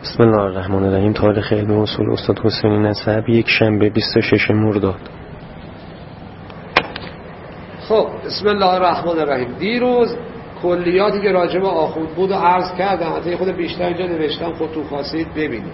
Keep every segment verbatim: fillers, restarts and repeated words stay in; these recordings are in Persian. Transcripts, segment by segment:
بسم الله الرحمن الرحیم. تاریخ علم اصول استاد حسینی نسب، یک شنبه بیست و ششم مرداد. خب بسم الله الرحمن الرحیم. دیروز کلیاتی که راجع به آخوند بود و عرض کردم، حتی خود بیشتر اینجا نوشتم، خود تو خواستید ببینید.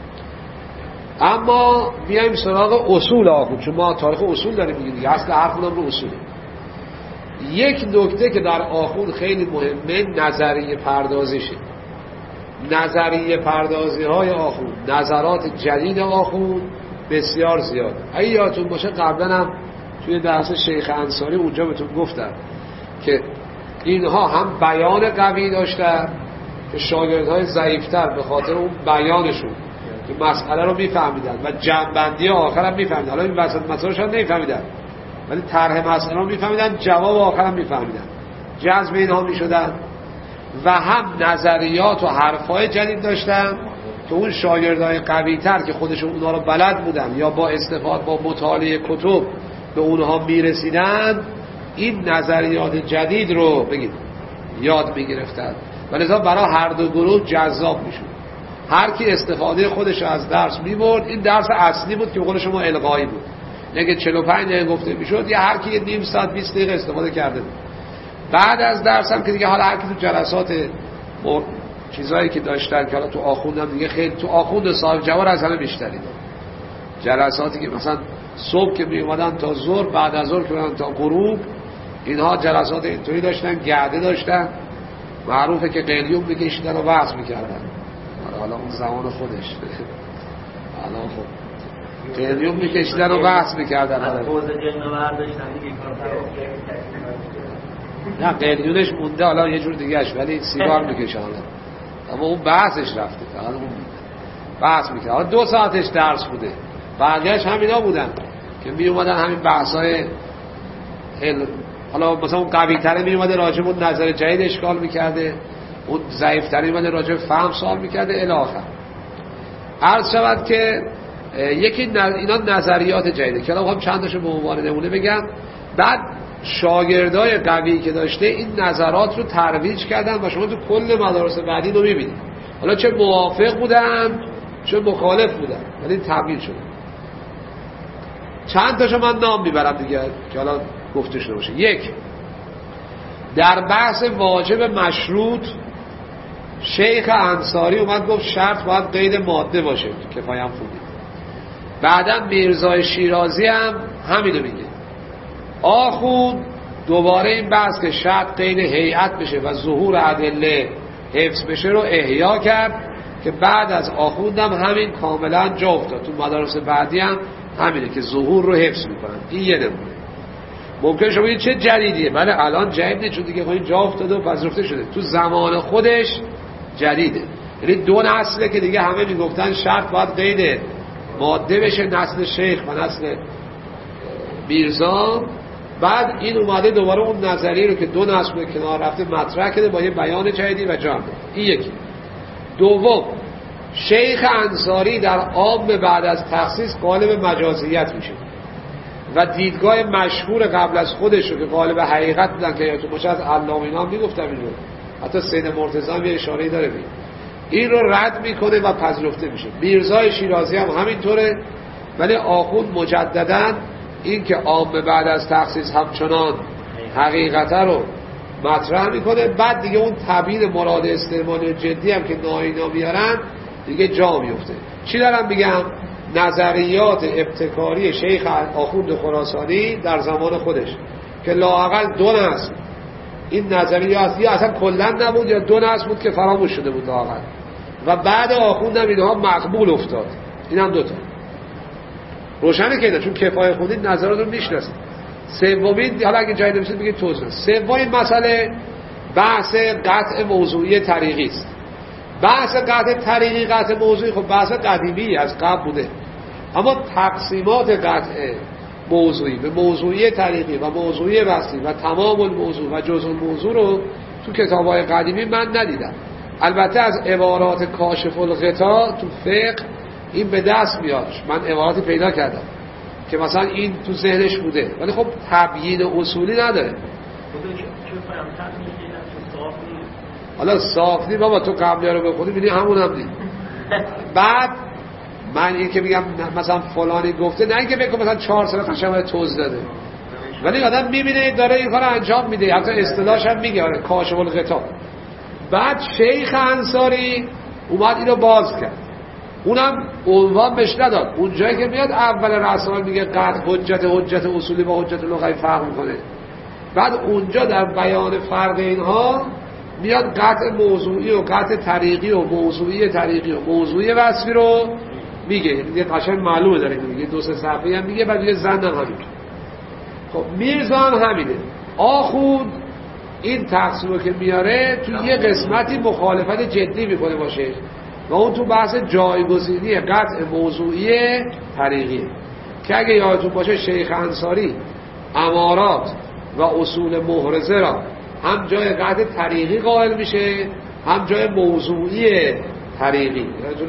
اما بیایم سراغ اصول آخوند، چون ما تاریخ اصول داریم میگیم دیگه، اصل هر خودم رو اصوله. یک نکته که در آخوند خیلی مهمه نظریه پردازیشه. نظریه پردازی های آخوند، نظرات جدید آخوند بسیار زیاد. اگه یادتون باشه قبلا هم توی درس شیخ انصاری اونجا بهتون گفتم که اینها هم بیان قوی داشتن که شاگردهای ضعیفتر به خاطر اون بیانشون که مسئله رو میفهمیدن و جنبندی آخر هم میفهمیدن. حالا این وسط مسئله شاید نمیفهمیدن ولی طرح مسئله رو میفهمیدن، جواب آخر هم میفهمیدن، جذب اینها میشدن. و هم نظریات و حرفای جدید داشتن که اون شاگردای قوی تر که خودشون اونها رو بلد بودن یا با استفاده با مطالعه کتب به اونها میرسیدن، این نظریات جدید رو بگید یاد میگرفتن و لذا برای هر دو گروه جذاب میشد. هر کی استفاده خودش از درس میبرد، این درس اصلی بود که به قول شما القایی بود، نگه چهل و پنج دقیقه گفته میشد یا هر کی نیم ساعت بیست دقیقه استفاده کرده بود. بعد از درس هم که دیگه حالا هر کی تو جلسات چیزایی که داشتن که حالا تو آخوندم دیگه خیلی تو آخوند صاحب جوار از همه بیشتری داد. جلساتی که مثلا صبح که می اومدن تا ظهر، بعد از ظهر که اومدن تا غروب، اینها جلسات اینطوری داشتن، گرده داشتن، معروفه که قلیون میکشیدن و وعظ میکردن. حالا اون زمان خودش حالا خب قلیون میکشیدن و وعظ میکردن. از پوز جنور داشتن دیگه نه قلیونش مونده حالا یه جور دیگه اش، ولی سیگار میکشه حالا، اما اون بحثش رفته، حالا اون بحث میکرد. حالا دو ساعتش درس بوده، بقیه‌اش همینا بودن که می اومدن همین بحثای علم. حالا مثلا اون قوی تره می اومده راجع به اون نظر جدید اشکال میکرده، اون ضعیف تره می اومده راجع به فهم سوال میکرده الی آخر. عرض شود که یکی اینا نظریات جدیده که الان چند تاشو به عنوان نمونه بگم. بعد شاگردای قوی که داشته این نظرات رو ترویج کردن و شما تو کل مدارس بعدی رو میبینید، حالا چه موافق بودن چه مخالف بودن، ولی تبیین شده. چند تاشو من نام میبرم دیگه که حالا گفته شده باشه. یک، در بحث واجب مشروط شیخ انصاری اومد گفت شرط باید قید ماده باشه، کفایه هم خوندید. بعدم میرزای شیرازی هم همینو میگه. آخوند دوباره این بحث که شرط قید هیئت بشه و ظهور ادله حفظ بشه رو احیا کرد که بعد از آخوند هم همین کاملا جا افتاد. تو مدارس بعدی هم همینه که ظهور رو حفظ میکنن. این یه نمونه. ممکن شما بگید چه جدیدیه؟ بله الان جدید نیست، چون دیگه این جا افتاده و پذیرفته شده. تو زمان خودش جدیده. یعنی دو نسله که دیگه همه میگفتن شرط باید قید ماده بشه، نسل شیخ و نسل میرزا. بعد این اومده دوباره اون نظریه رو که دو نسل به کنار رفته مطرح کرده با یه بیان جدیدی و جامع. این یکی. دوم، شیخ انصاری در عام بعد از تخصیص قالب مجازیت میشه و دیدگاه مشهور قبل از خودش رو که قالب حقیقت بودن که یادتون باشه از علامه اینا میگفتم اینو، حتی سید مرتضی هم یه اشاره‌ای داره بید. این رو رد میکنه و پذیرفته میشه. میرزای شیرازی هم همینطوره، ولی آخوند مجدداً این که عام بعد از تخصیص همچنان حقیقت رو مطرح میکنه. بعد دیگه اون تبیین مراد استعمالی و جدی هم که ناینا میارن دیگه جا میفته. چی دارم بگم؟ نظریات ابتکاری شیخ آخوند خراسانی در زمان خودش که لااقل دو نسل این نظریات یا اصلا کلا نبود یا دو نسل بود که فراموش شده بود لااقل، و بعد آخوند هم اینها مقبول افتاد. این هم دوتا روشنه که اینا چون کفایه خوندید نظرات رو میشناسید. سومین، حالا اگه جایی نمیشید بگید توضیح. سومین مسئله بحث قطع موضوعی طریقی است. بحث قطع طریقی قطع موضوعی خب بحث قدیمی از قبل بوده، اما تقسیمات قطع موضوعی به موضوعی طریقی و موضوعی وصلی و تمام الموضوع و جزء الموضوع رو تو کتاب‌های قدیمی من ندیدم. البته از عبارات کاشف الغطا تو فقه این به دست میاد، من عباراتی پیدا کردم که مثلا این تو ذهنش بوده، ولی خب تبیین اصولی نداره. حالا صاف نی بابا، تو قبلی رو بخونی بینی همون هم نی. بعد من این که میگم مثلا فلانی گفته، نه اینکه بگم مثلا چهار سال قشنگ توضیح داده، ولی آدم میبینه داره این کارو انجام میده، حتی اصطلاحش هم میگه آره کاشف الغطا. بعد شیخ انصاری اومد اینو باز کرد، اونم عنوان بهش نداد. اون جایی که میاد اول رسائل میگه قطع حجت حجت اصولی با حجت لغوی فرق میکنه، بعد اونجا در بیان فرق اینها میاد قطع موضوعی و قطع طریقی و موضوعی طریقی و موضوعی وصفی رو میگه. دیگه قشنگ معلومه داره میگه، دو سه صفحه هم میگه، بعد میگه زندم همین. خب میرزا هم همینه. آخوند این تقسیم رو که میاره تو یه قسمتی مخالفت جدی میکنه باشه و اون تو بحث جایگزینی قطع موضوعی طریقیه که اگه یادتون باشه شیخ انصاری امارات و اصول محرزه را هم جای قطع طریقی قائل میشه هم جای موضوعی طریقی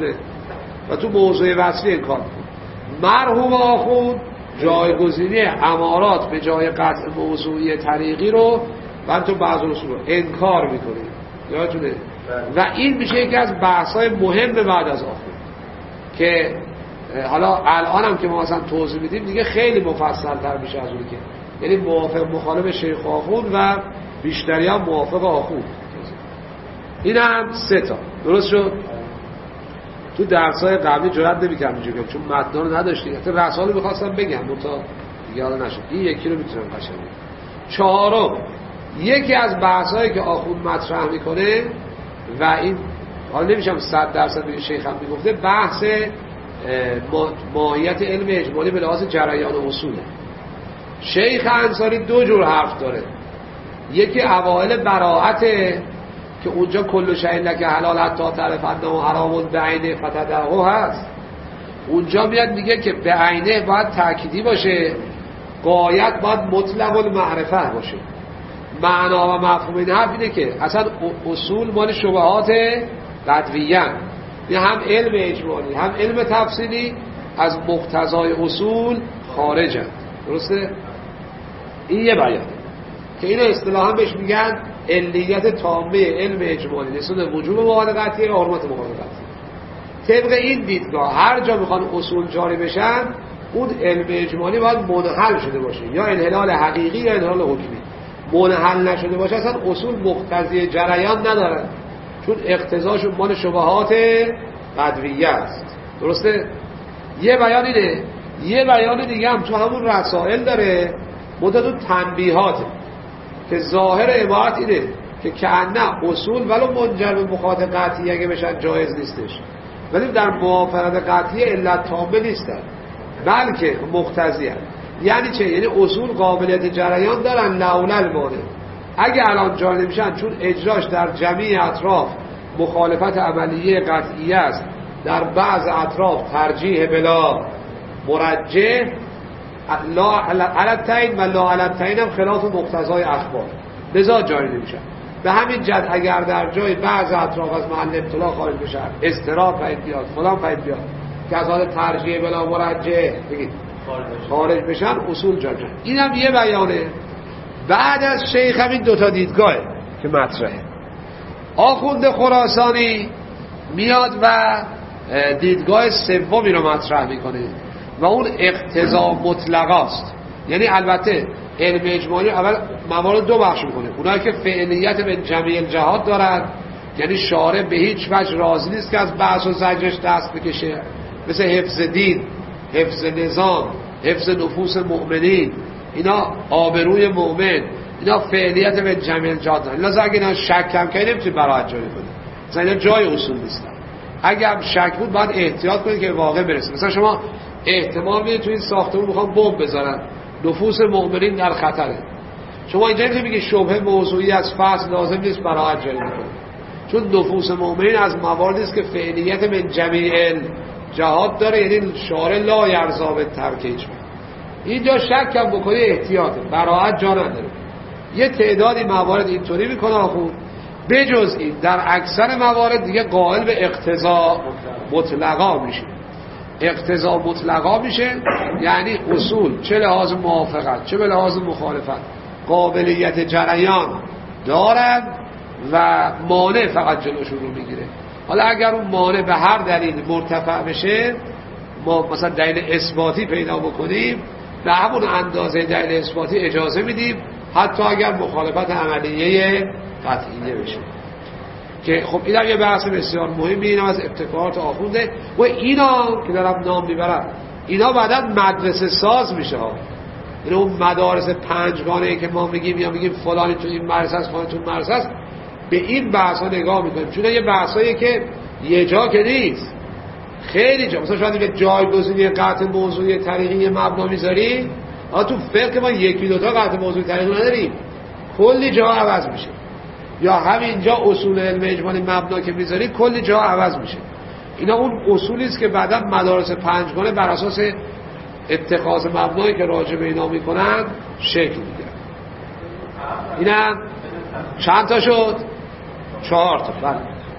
و تو موضوع وصفی این کار. مرحوم آخوند جایگزینی امارات به جای قطع موضوعی طریقی رو بعد تو بعض اصول رو انکار میکنه، یادتونه؟ و این میشه یکی از بحث‌های مهم بعد از آخوند که حالا الان هم که ما مثلا توضیح میدیم دیگه خیلی مفصل تر میشه از اونی که، یعنی موافق مخالف شیخ آخوند و بیشتری هم موافق آخوند. این هم سه تا درست شد. تو درس‌های قبلی جرئت نمی‌کردم اینجوری بگم چون متن رو نداشتیم، حتی رسالو می‌خواستم بگم متا دیگه حالا نشد. این یکی رو میتونم قشنگ بگم. چهارم، یکی از بحث‌هایی که آخوند مطرح میکنه و این حالا نمیشم صد درصد به شیخ هم میگفته، بحث ماهیت علم اجمالی به لحاظ جریان و اصوله. شیخ انصاری دو جور حرف داره، یکی اوائل براءته که اونجا کل شیء لک حلال حتی تعرف انه حرام بعینه فتدعه هست، اونجا میاد میگه که به عینه باید تأکیدی باشه، غایت باید مطلق المعرفه باشه. معنا و مفهوم این حرف اینه که اصلا اصول مال شبهات قطعیه، یعنی هم علم اجمالی هم علم تفصیلی از مقتضای اصول خارجن. درسته؟ این یه بیانه که اینو اصطلاحا بهش میگن علیت تامه علم اجمالی نسبت وجوب مواد قطعیه و حرمت مواد قطعیه. طبق این دیدگاه هر جا میخوان اصول جاری بشن اون علم اجمالی باید منحل شده باشه، یا انحلال حقیقی یا انحلال حکمی. منحل نشده باشه اصلا اصول مقتضی جریان ندارن، چون اقتضاشون مال شبهات قدویه است. درسته؟ یه بیان اینه. یه بیان دیگه هم تو همون رسائل داره، مدت تنبیهاته که ظاهر عبارت اینه که کأنه اصول ولو منجر به مخاطب قطعی اگه بشن جایز نیستش، ولی در موافقت قطعی علت تامه نیستن بلکه مقتضی هست. یعنی چه؟ یعنی اصول قابلیت جریان دارن لولا المانع، اگه الان جاری نمیشن چون اجراش در جمیع اطراف مخالفت عملیه قطعی است، در بعض اطراف ترجیح بلا مرجح، لا علتین و لا علتین هم خلاف مقتضای اخبار، لذا جاری نمیشن. به همین جد اگر در جای بعض اطراف از محل ابتلا خارج بشن، استراق پید بیاد فلان پید بیاد که از حال ترجیح بلا مرجح بگید خارج بشن، اصول جاری بشن. این هم یه بیانه. بعد از شیخ همین دوتا دیدگاهه که مطرحه. آخوند خراسانی میاد و دیدگاه سومی رو مطرح میکنه و اون اقتضا مطلقاست. یعنی البته علم اجمالی اول موارد دو بخش میکنه، اونایی که فعلیت به جمیع الجهات دارن، یعنی شارع به هیچ وجه راضی نیست که از بحث و زجرش دست بکشه، مثل حفظ دین، حفظ نظام، حفظ نفوس مؤمنین، اینا آبروی مؤمن، اینا فعلیت به جمیع الجهات دارن. لذا اگه اینا شک کم کنی نمیتونی براحت جاری کنی، مثلا اینا جای اصول نیستن. اگه هم شک بود باید احتیاط کنید که واقع برسید. مثلا شما احتمال میدید تو این ساختمون میخوام بمب بزنن، نفوس مؤمنین در خطره، شما اینجا نمیتونید بگید شبهه موضوعی از فصل لازم نیست براحت جاری کنید، چون نفوس مؤمنین از مواردی است که فعلیت من جمیع الجهات داره، یعنی شارع لا یرضا به ترکیج. اینجا شک هم بکنی احتیاطه، براحت جا نداره. یه تعدادی موارد اینطوری میکنه آخوند، بجز این در اکثر موارد دیگه قائل به اقتضا مطلقا میشه. اقتضا مطلقا میشه یعنی اصول چه لحاظ موافقت چه به لحاظ مخالفت قابلیت جریان دارن و مانع فقط جلوشون رو میگیره. حالا اگر اون مانع به هر دلیل مرتفع بشه، ما مثلا دلیل اثباتی پیدا بکنیم، به همون اندازه دلیل اثباتی اجازه میدیم، حتی اگر مخالفت عملیه قطعیه بشه. که خب این هم یه بحث بسیار مهمی، اینم از ابتکارات آخونده. و اینا که دارم نام میبرم، اینا بعدا مدرسه ساز میشه ها. یعنی اون مدارس پنجگانه که ما میگیم یا میگیم فلانی تو این مدرسه است فلانی تو این مدرسه است، به این بحث ها نگاه میکنیم، چون یه بحثایی که یه جا که نیست، خیلی جا. مثلا شاید یه جایگزینی قطع موضوعی طریقی مبنا میذاری، ها تو فقه ما یکی دوتا قطع موضوعی طریقی نداریم، کلی جا عوض میشه. یا همینجا اصول علم اجمالی مبنا که میذاری کلی جا عوض میشه. اینا اون اصولی است که بعدا مدارس پنجگانه بر اساس اتخاذ مبنایی که راجع به اینا میکنن شکل میگیرن. اینا چند تا شد؟ چهار تا. بله.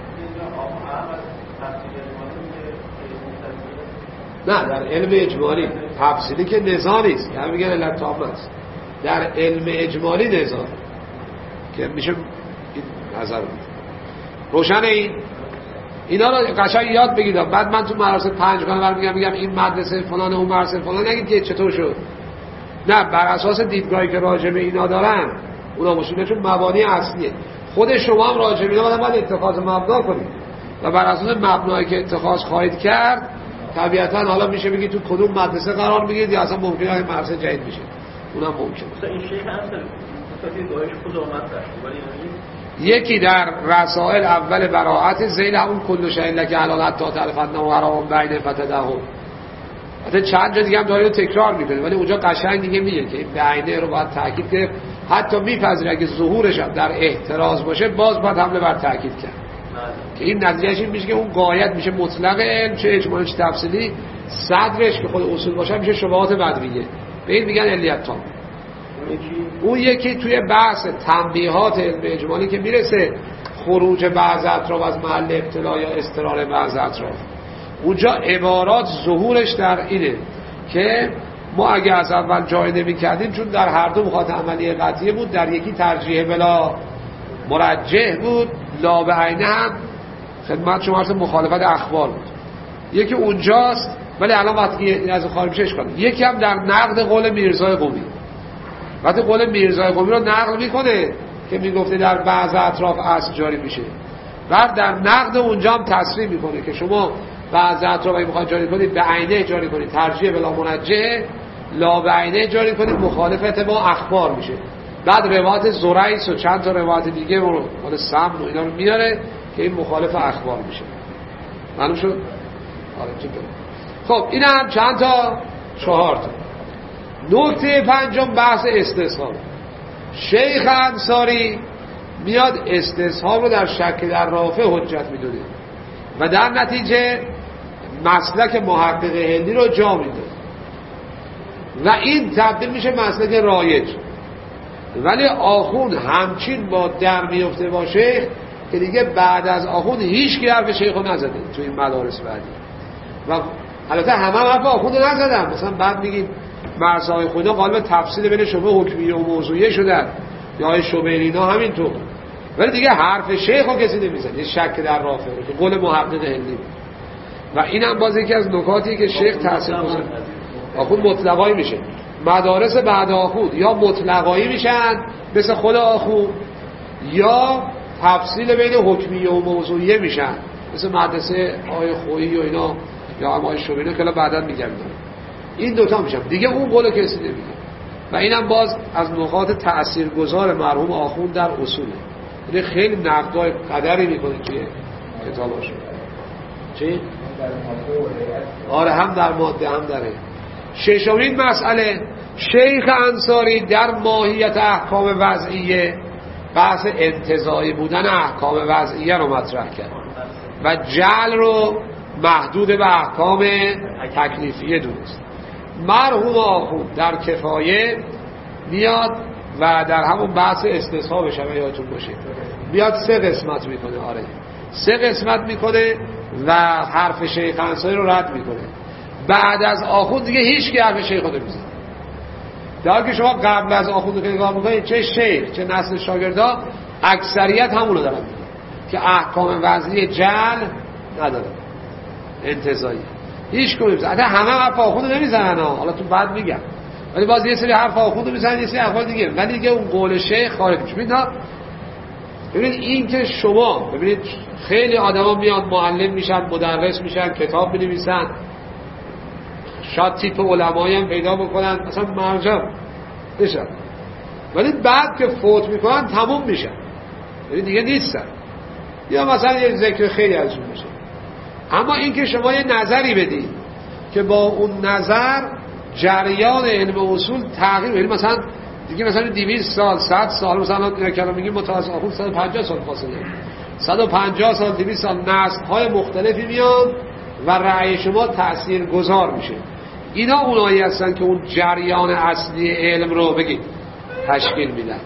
نه، در علم اجمالی تفصیلی که نزاعی است، یعنی میگن علت تام است. در علم اجمالی نزاع که میشه این نظر بود. روشنه این؟ اینا رو قشنگ یاد بگیرید. بعد من تو مدرسه پنجگانه برام میگم میگم این مدرسه فلان اون مدرسه فلان، نگید که چطور شد. نه، بر اساس دیدگاهی که راجع به اینا دارن، اونا مشکلشون مبانی اصلیه. خود شما هم راجع به اینا باید اتخاذ مبنا کنید و بر اساس مبنایی که اتخاذ خواهید کرد طبیعتا حالا میشه بگید تو کدوم مدرسه قرار میگیرید، یا اصلا ممکنه این مدرسه جدید بشه. اونم ممکنه. مثلا این شیخ هست مثلا دایش خود اومد ولی یکی در رسائل اول براءت ذیل اون کل شیء لک حلال حتی تعرفن و حرام بین فتدهم. البته چند جا دیگه هم داره تکرار میکنه، ولی اونجا قشنگ دیگه میگه که این بعینه رو باید تاکید کرد. حتی میپذیره اگه ظهورش هم در احتراز باشه، باز باید حمله بر تاکید کرد. که این نتیجهش این میشه که اون قایت میشه مطلق علم، چه اجمالی چه تفصیلی، صدرش که خود اصول باشه میشه شبهات بدویه. به این میگن علیت تام. اون یکی توی بحث تنبیهات علم اجمالی که میرسه خروج بعض اطراف از محل ابتلا یا استقرار بعض اطراف، اونجا عبارات ظهورش در اینه که ما اگه از اول جای نمی کردیم، چون در هر دو مخاطب عملی قطعیه بود، در یکی ترجیح بلا مرجح بود، لا به عینه هم خدمت شما عرض مخالفت اخبار بود. یکی اونجاست، ولی الان وقتی از خارج میشه اشکال. یکی هم در نقد قول میرزای قمی. وقتی قول میرزای قمی رو نقل میکنه که میگفته در بعض اطراف اصل جاری میشه، بعد در نقد اونجا هم تصریح میکنه که شما بعض اطراف اگه میخواید جاری کنید به عینه جاری کنید، ترجیح بلا منجه، لا به عینه جاری کنید، مخالفت با اخبار میشه. بعد روایت زریس و چند تا روایت دیگه رو مال سمن و اینا رو میاره که این مخالف اخبار میشه. معلوم شد؟ آره چطور؟ خب این هم چند تا؟ چهار تا. نکته پنجم بحث استصحاب. شیخ انصاری میاد استصحاب رو در شک در رافع حجت میدونه و در نتیجه مسلک محقق هندی رو جا میده و این تبدیل میشه مسلک رایج. ولی آخوند همچین با در میفته با شیخ که دیگه بعد از آخوند هیچ کی حرف شیخ رو نزده تو این مدارس بعدی. و البته همه هم حرف آخوند رو نزدن. مثلا بعد میگیم مرسای خدا قالب تفصیل بین شبه حکمیه و موضوعیه شدن، یا شبهرینا همینطور، ولی دیگه حرف شیخ رو کسی نمیزن. یه شک در رافع رو که قول محقق هندی. و اینم باز یکی از نکاتی که شیخ تاثیر گذاره. آخوند مطلقایی میشه. مدارس بعد آخوند یا مطلقایی میشن مثل خود آخوند، یا تفصیل بین حکمیه و موضوعیه میشن مثل مدرسه آی خویی و اینا، یا هم آی شبهرینا که بعدا میگم. این دوتا میشن دیگه، اون قول کسی نمیگه. و اینم باز از نقاط تاثیرگذار مرحوم آخوند در اصوله. یعنی خیلی نقدای قدری میکنه توی کتاباش. چی؟ آره، هم در ماده هم داره. ششمین مسئله، شیخ انصاری در ماهیت احکام وضعیه بحث انتزاعی بودن احکام وضعیه رو مطرح کرد و جعل رو محدود به احکام تکلیفیه دونست. مرحوم آخوند در کفایه میاد و در همون بحث استصحابش هم یادتون باشه میاد سه قسمت میکنه. آره سه قسمت میکنه و حرف شیخ انصاری رو رد میکنه. بعد از آخوند دیگه هیچ کی حرف شیخ رو نمیزنه. در حالی که شما قبل از آخوند که نگاه میکنید چه شیخ چه نسل شاگردا اکثریت همون رو دارن میگن. که احکام وضعی جعل نداره، انتزاعی. هیچ کدوم حتی همه حرف آخوندو نمیزنن ها، حالا تو بعد میگم، ولی باز یه سری حرف آخوندو میزنن، یه سری احوال دیگه، ولی دیگه اون قول شیخ خارج میشه. ببینید ببینید این که شما ببینید خیلی آدما میان معلم میشن، مدرس میشن، کتاب مینویسن، شاید تیپ علمایی هم پیدا بکنن مثلا مرجع بشن، ولی بعد که فوت میکنن تموم میشن، یعنی دیگه نیستن، یا مثلا یه ذکر خیلی ازشون میشه. اما این که شما یه نظری بدید که با اون نظر جریان علم اصول تغییر، یعنی مثلا دیگه مثلا دویست سال صد سال مثلا کلام میگیم متوسط آخون صد و پنجاه سال فاصله، صد و پنجاه سال دویست سال نسل‌های مختلفی میان و رأی شما تاثیرگذار میشه. اینا اونایی هستن که اون جریان اصلی علم رو بگید تشکیل میدن.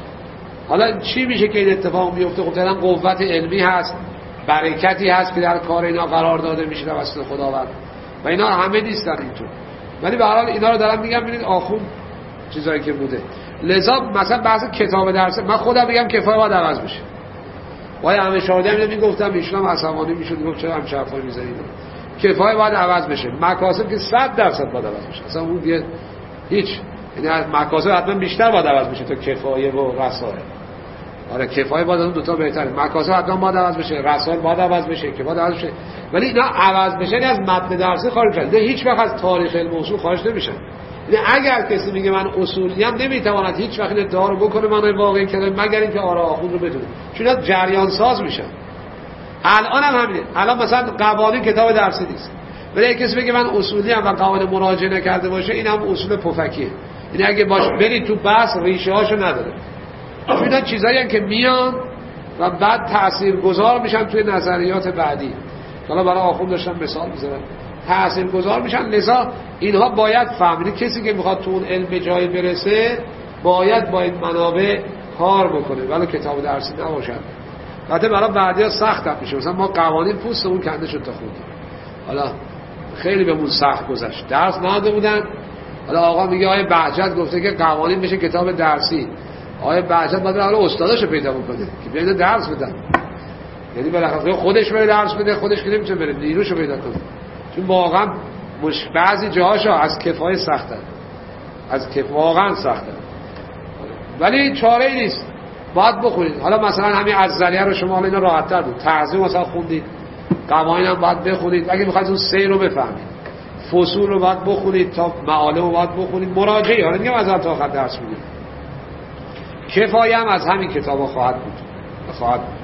حالا چی میشه که این اتفاق میفته؟ خب طبعا قوت علمی هست، برکتی هست که در کار اینا قرار داده میشه توسط خداوند و اینا همه نیستن اینطور، ولی به هر حال اینا رو دارم میگم ببینید آخون چیزایی که بوده. لذا مثلا بحث کتاب درس من خودم میگم کفایه باید عوض بشه. وای همه شاهده میگم میگفتم ایشون هم عصبانی میشد، گفت چرا هم چرفای میذارید؟ کفایه باید عوض بشه، مکاسب که صد درصد باید عوض بشه، اصلا اون دیگه هیچ، یعنی مکاسب حتما بیشتر باید عوض بشه تا کفایه و رسائل. آره کفایه باید اون دو تا بهتره، مکاسب حتما باید عوض بشه، رسائل باید عوض بشه، که باید عوض بشه، ولی اینا عوض بشه از متن درسی خارج میشن، هیچ وقت از تاریخ علم اصول خارج نمیشن. یعنی اگر کسی میگه من اصولی ام نمیتواند هیچ وقت ادعا رو بکنه من واقعی کلمه مگر اینکه آرا آخوند رو بدونه، چون اینا جریان ساز میشن. الان هم همینه، الان مثلا قوانین کتاب درسی نیست، ولی کسی بگه من اصولی ام و قواعد مراجعه نکرده باشه، این هم اصول پفکیه. یعنی اگه باش برید تو بحث ریشه هاشو نداره، چون اینا چیزایی که میان و بعد تاثیرگذار میشن توی نظریات بعدی. حالا برای آخوند داشتم مثال میزنم، تاثیرگذار میشن. لذا اینها باید فهمید کسی که میخواد تو اون علم به جایی برسه باید با این منابع کار بکنه، ولی کتاب درسی نباشن. البته برای بعدیا سخت هم میشه، مثلا ما قوانین پوستمون کنده شد تا خوندیم، حالا خیلی بهمون سخت گذشت، درس نداده بودن. حالا آقا میگه آیه بهجت گفته که قوانین بشه کتاب درسی، آیه بهجت باید حالا استاداشو پیدا بکنه که بیاد درس بدن، یعنی بالاخره خودش بره درس بده، خودش که نمیتونه بره، نیروشو پیدا کنه، چون واقعا مش بعضی جاهاشو از کفایه سختن، از کف واقعا سختن، ولی چاره‌ای نیست، باید بخونید. حالا مثلا همین ازلیه رو شما اینا راحت‌تر بود، تعظیم مثلا خوندید، قوانین هم باید بخونید اگه می‌خواید اون سیر رو بفهمید، فصول رو باید بخونید، تا معالم رو باید بخونید، مراجعه. حالا میگم از اول تا آخر درس میدید، کفایه هم از همین کتابا خواهد بود خواهد بود.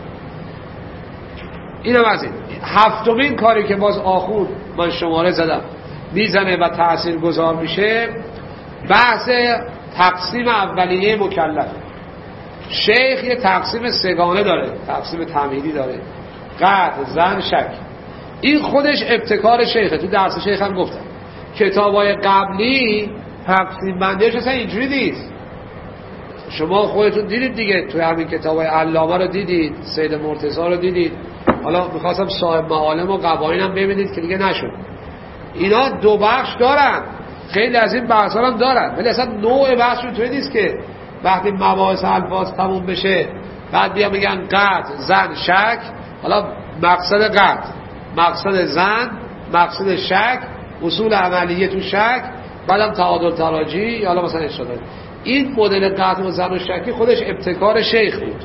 اینم از این. هفتمین کاری که باز آخوند من شماره زدم میزنه و تأثیر گذار میشه، بحث تقسیم اولیه مکلف. شیخ یه تقسیم سگانه داره، تقسیم تمهیدی داره، قطع، ظن، شک. این خودش ابتکار شیخه، تو درس شیخ هم گفتم کتابای قبلی تقسیم بندیش اصلا اینجوری نیست. شما خودتون دیدید دیگه، توی همین کتابای علامه رو دیدید، سید مرتضی رو دیدید، حالا میخواستم صاحب معالم و قوانین هم ببینید که دیگه نشد. اینا دو بخش دارن، خیلی از این بحث هم دارن، ولی اصلا نوع بحث رو توی نیست که وقتی مباحث الفاظ تموم بشه بعد بیا میگن قطع، ظن، شک. حالا مقصد قطع، مقصد ظن، مقصد شک، اصول عملیه تو شک، بعدم تعادل تراجی، حالا مثلا اشاره. این مدل قطع و ظن و شکی خودش ابتکار شیخ بود.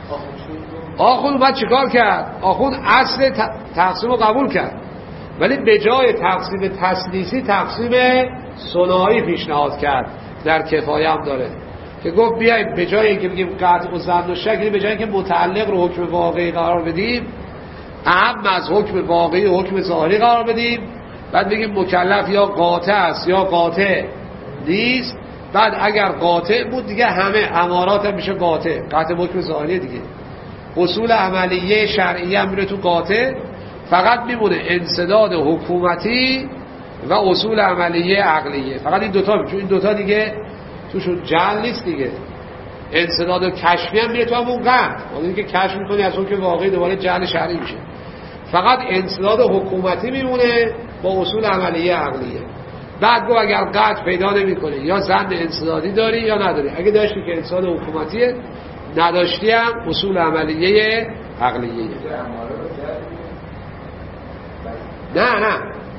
آخوند بعد چیکار کرد؟ آخوند اصل تقسیم رو قبول کرد، ولی به جای تقسیم تسلیسی تقسیم ثنایی پیشنهاد کرد. در کفایه هم داره که گفت بیایم به جای اینکه بگیم قطع و ظن و شک، به جای اینکه متعلق رو حکم واقعی قرار بدیم، اهم از حکم واقعی و حکم ظاهری قرار بدیم، بعد بگیم مکلف یا قاطع است یا قاطع نیست. بعد اگر قاطع بود دیگه همه امارات هم میشه قاطع، قطع حکم ظاهری دیگه. اصول عملیه شرعیه هم میره تو قاطع، فقط میمونه انسداد حکومتی و اصول عملیه عقلیه، فقط این دوتا، چون این دوتا دیگه توشون جعل نیست دیگه. انسداد و کشفی هم میره تو همون قطع، ولی که کشف میکنی از اون که واقعی دوباره جعل شرعی میشه. فقط انسداد حکومتی میمونه با اصول عملیه عقلیه. بعد گفت اگر قطع پیدا نمیکنه یا ظن انسدادی داری یا نداری، اگه داشتی که انسداد حکومتیه نداشتی هم اصول عملیه عقلیه. نه نه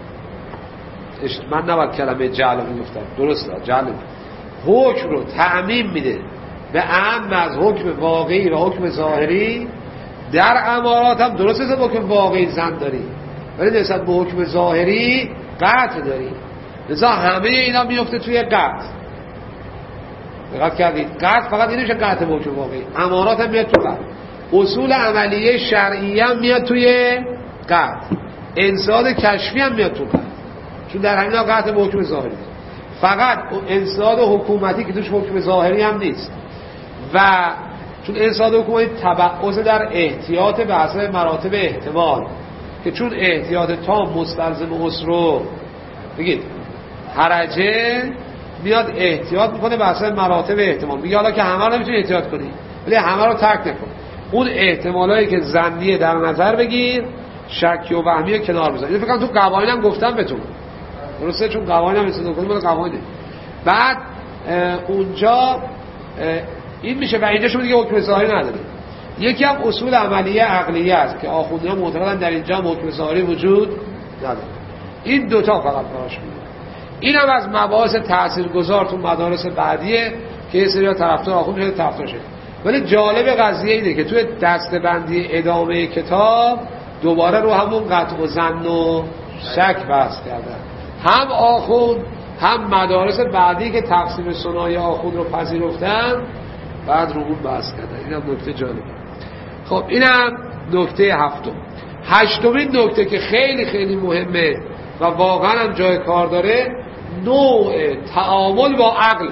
من نباید کلمه جعل رو میگفتم، درسته جعل حکم رو تعمیم میده به اعم از حکم واقعی و حکم ظاهری. در امارات هم درسته که حکم واقعی زن داری ولی نسبت به حکم ظاهری قطع داری، لذا همه اینا میفته توی قطع. دقت کردید؟ قطع فقط این نمیشه قطع به حکم واقعی، امارات هم میاد تو قطع، اصول عملیه شرعی هم میاد توی قطع، انساد کشفی هم میاد تو قطع، چون در همین قطع به حکم ظاهری. فقط انساد حکومتی که توش حکم ظاهری هم نیست و چون انساد حکومتی تبعض در احتیاط به حسب مراتب احتمال که چون احتیاط تام مستلزم اسرو بگید حرجه میاد احتیاط میکنه به حسب مراتب احتمال. میگه حالا که همه رو نمیتونی احتیاط کنی ولی همه رو ترک نکن، اون احتمالایی که ظنیه در نظر بگیر، شکی و وهمی رو کنار بذار. اینو فکر کنم تو قوانین هم گفتم بهتون، درسته؟ چون قوانین هم استفاده کنیم مال قوانینه. بعد اونجا این میشه و اینجا شما دیگه حکم ظاهری نداره. یکی هم اصول عملیه عقلیه است که آخوندی‌ها معتقدن در اینجا حکم ظاهری وجود نداره. این دوتا فقط براش میاد. این هم از مباحث تاثیرگذار تو مدارس بعدیه که یه سری طرفدار آخوند میشه طرفدار شه. ولی جالب قضیه اینه که توی دسته‌بندی ادامه کتاب دوباره رو همون قطع و ظن و شک بحث کردن. هم آخوند هم مدارس بعدی که تقسیم صنایع آخوند رو پذیرفتن بعد رو اون بحث کردن. این هم نکته جالبه. خب اینم نکته هفتم. هشتمین نکته که خیلی خیلی مهمه و واقعا هم جای کار داره، نوع تعامل با عقل.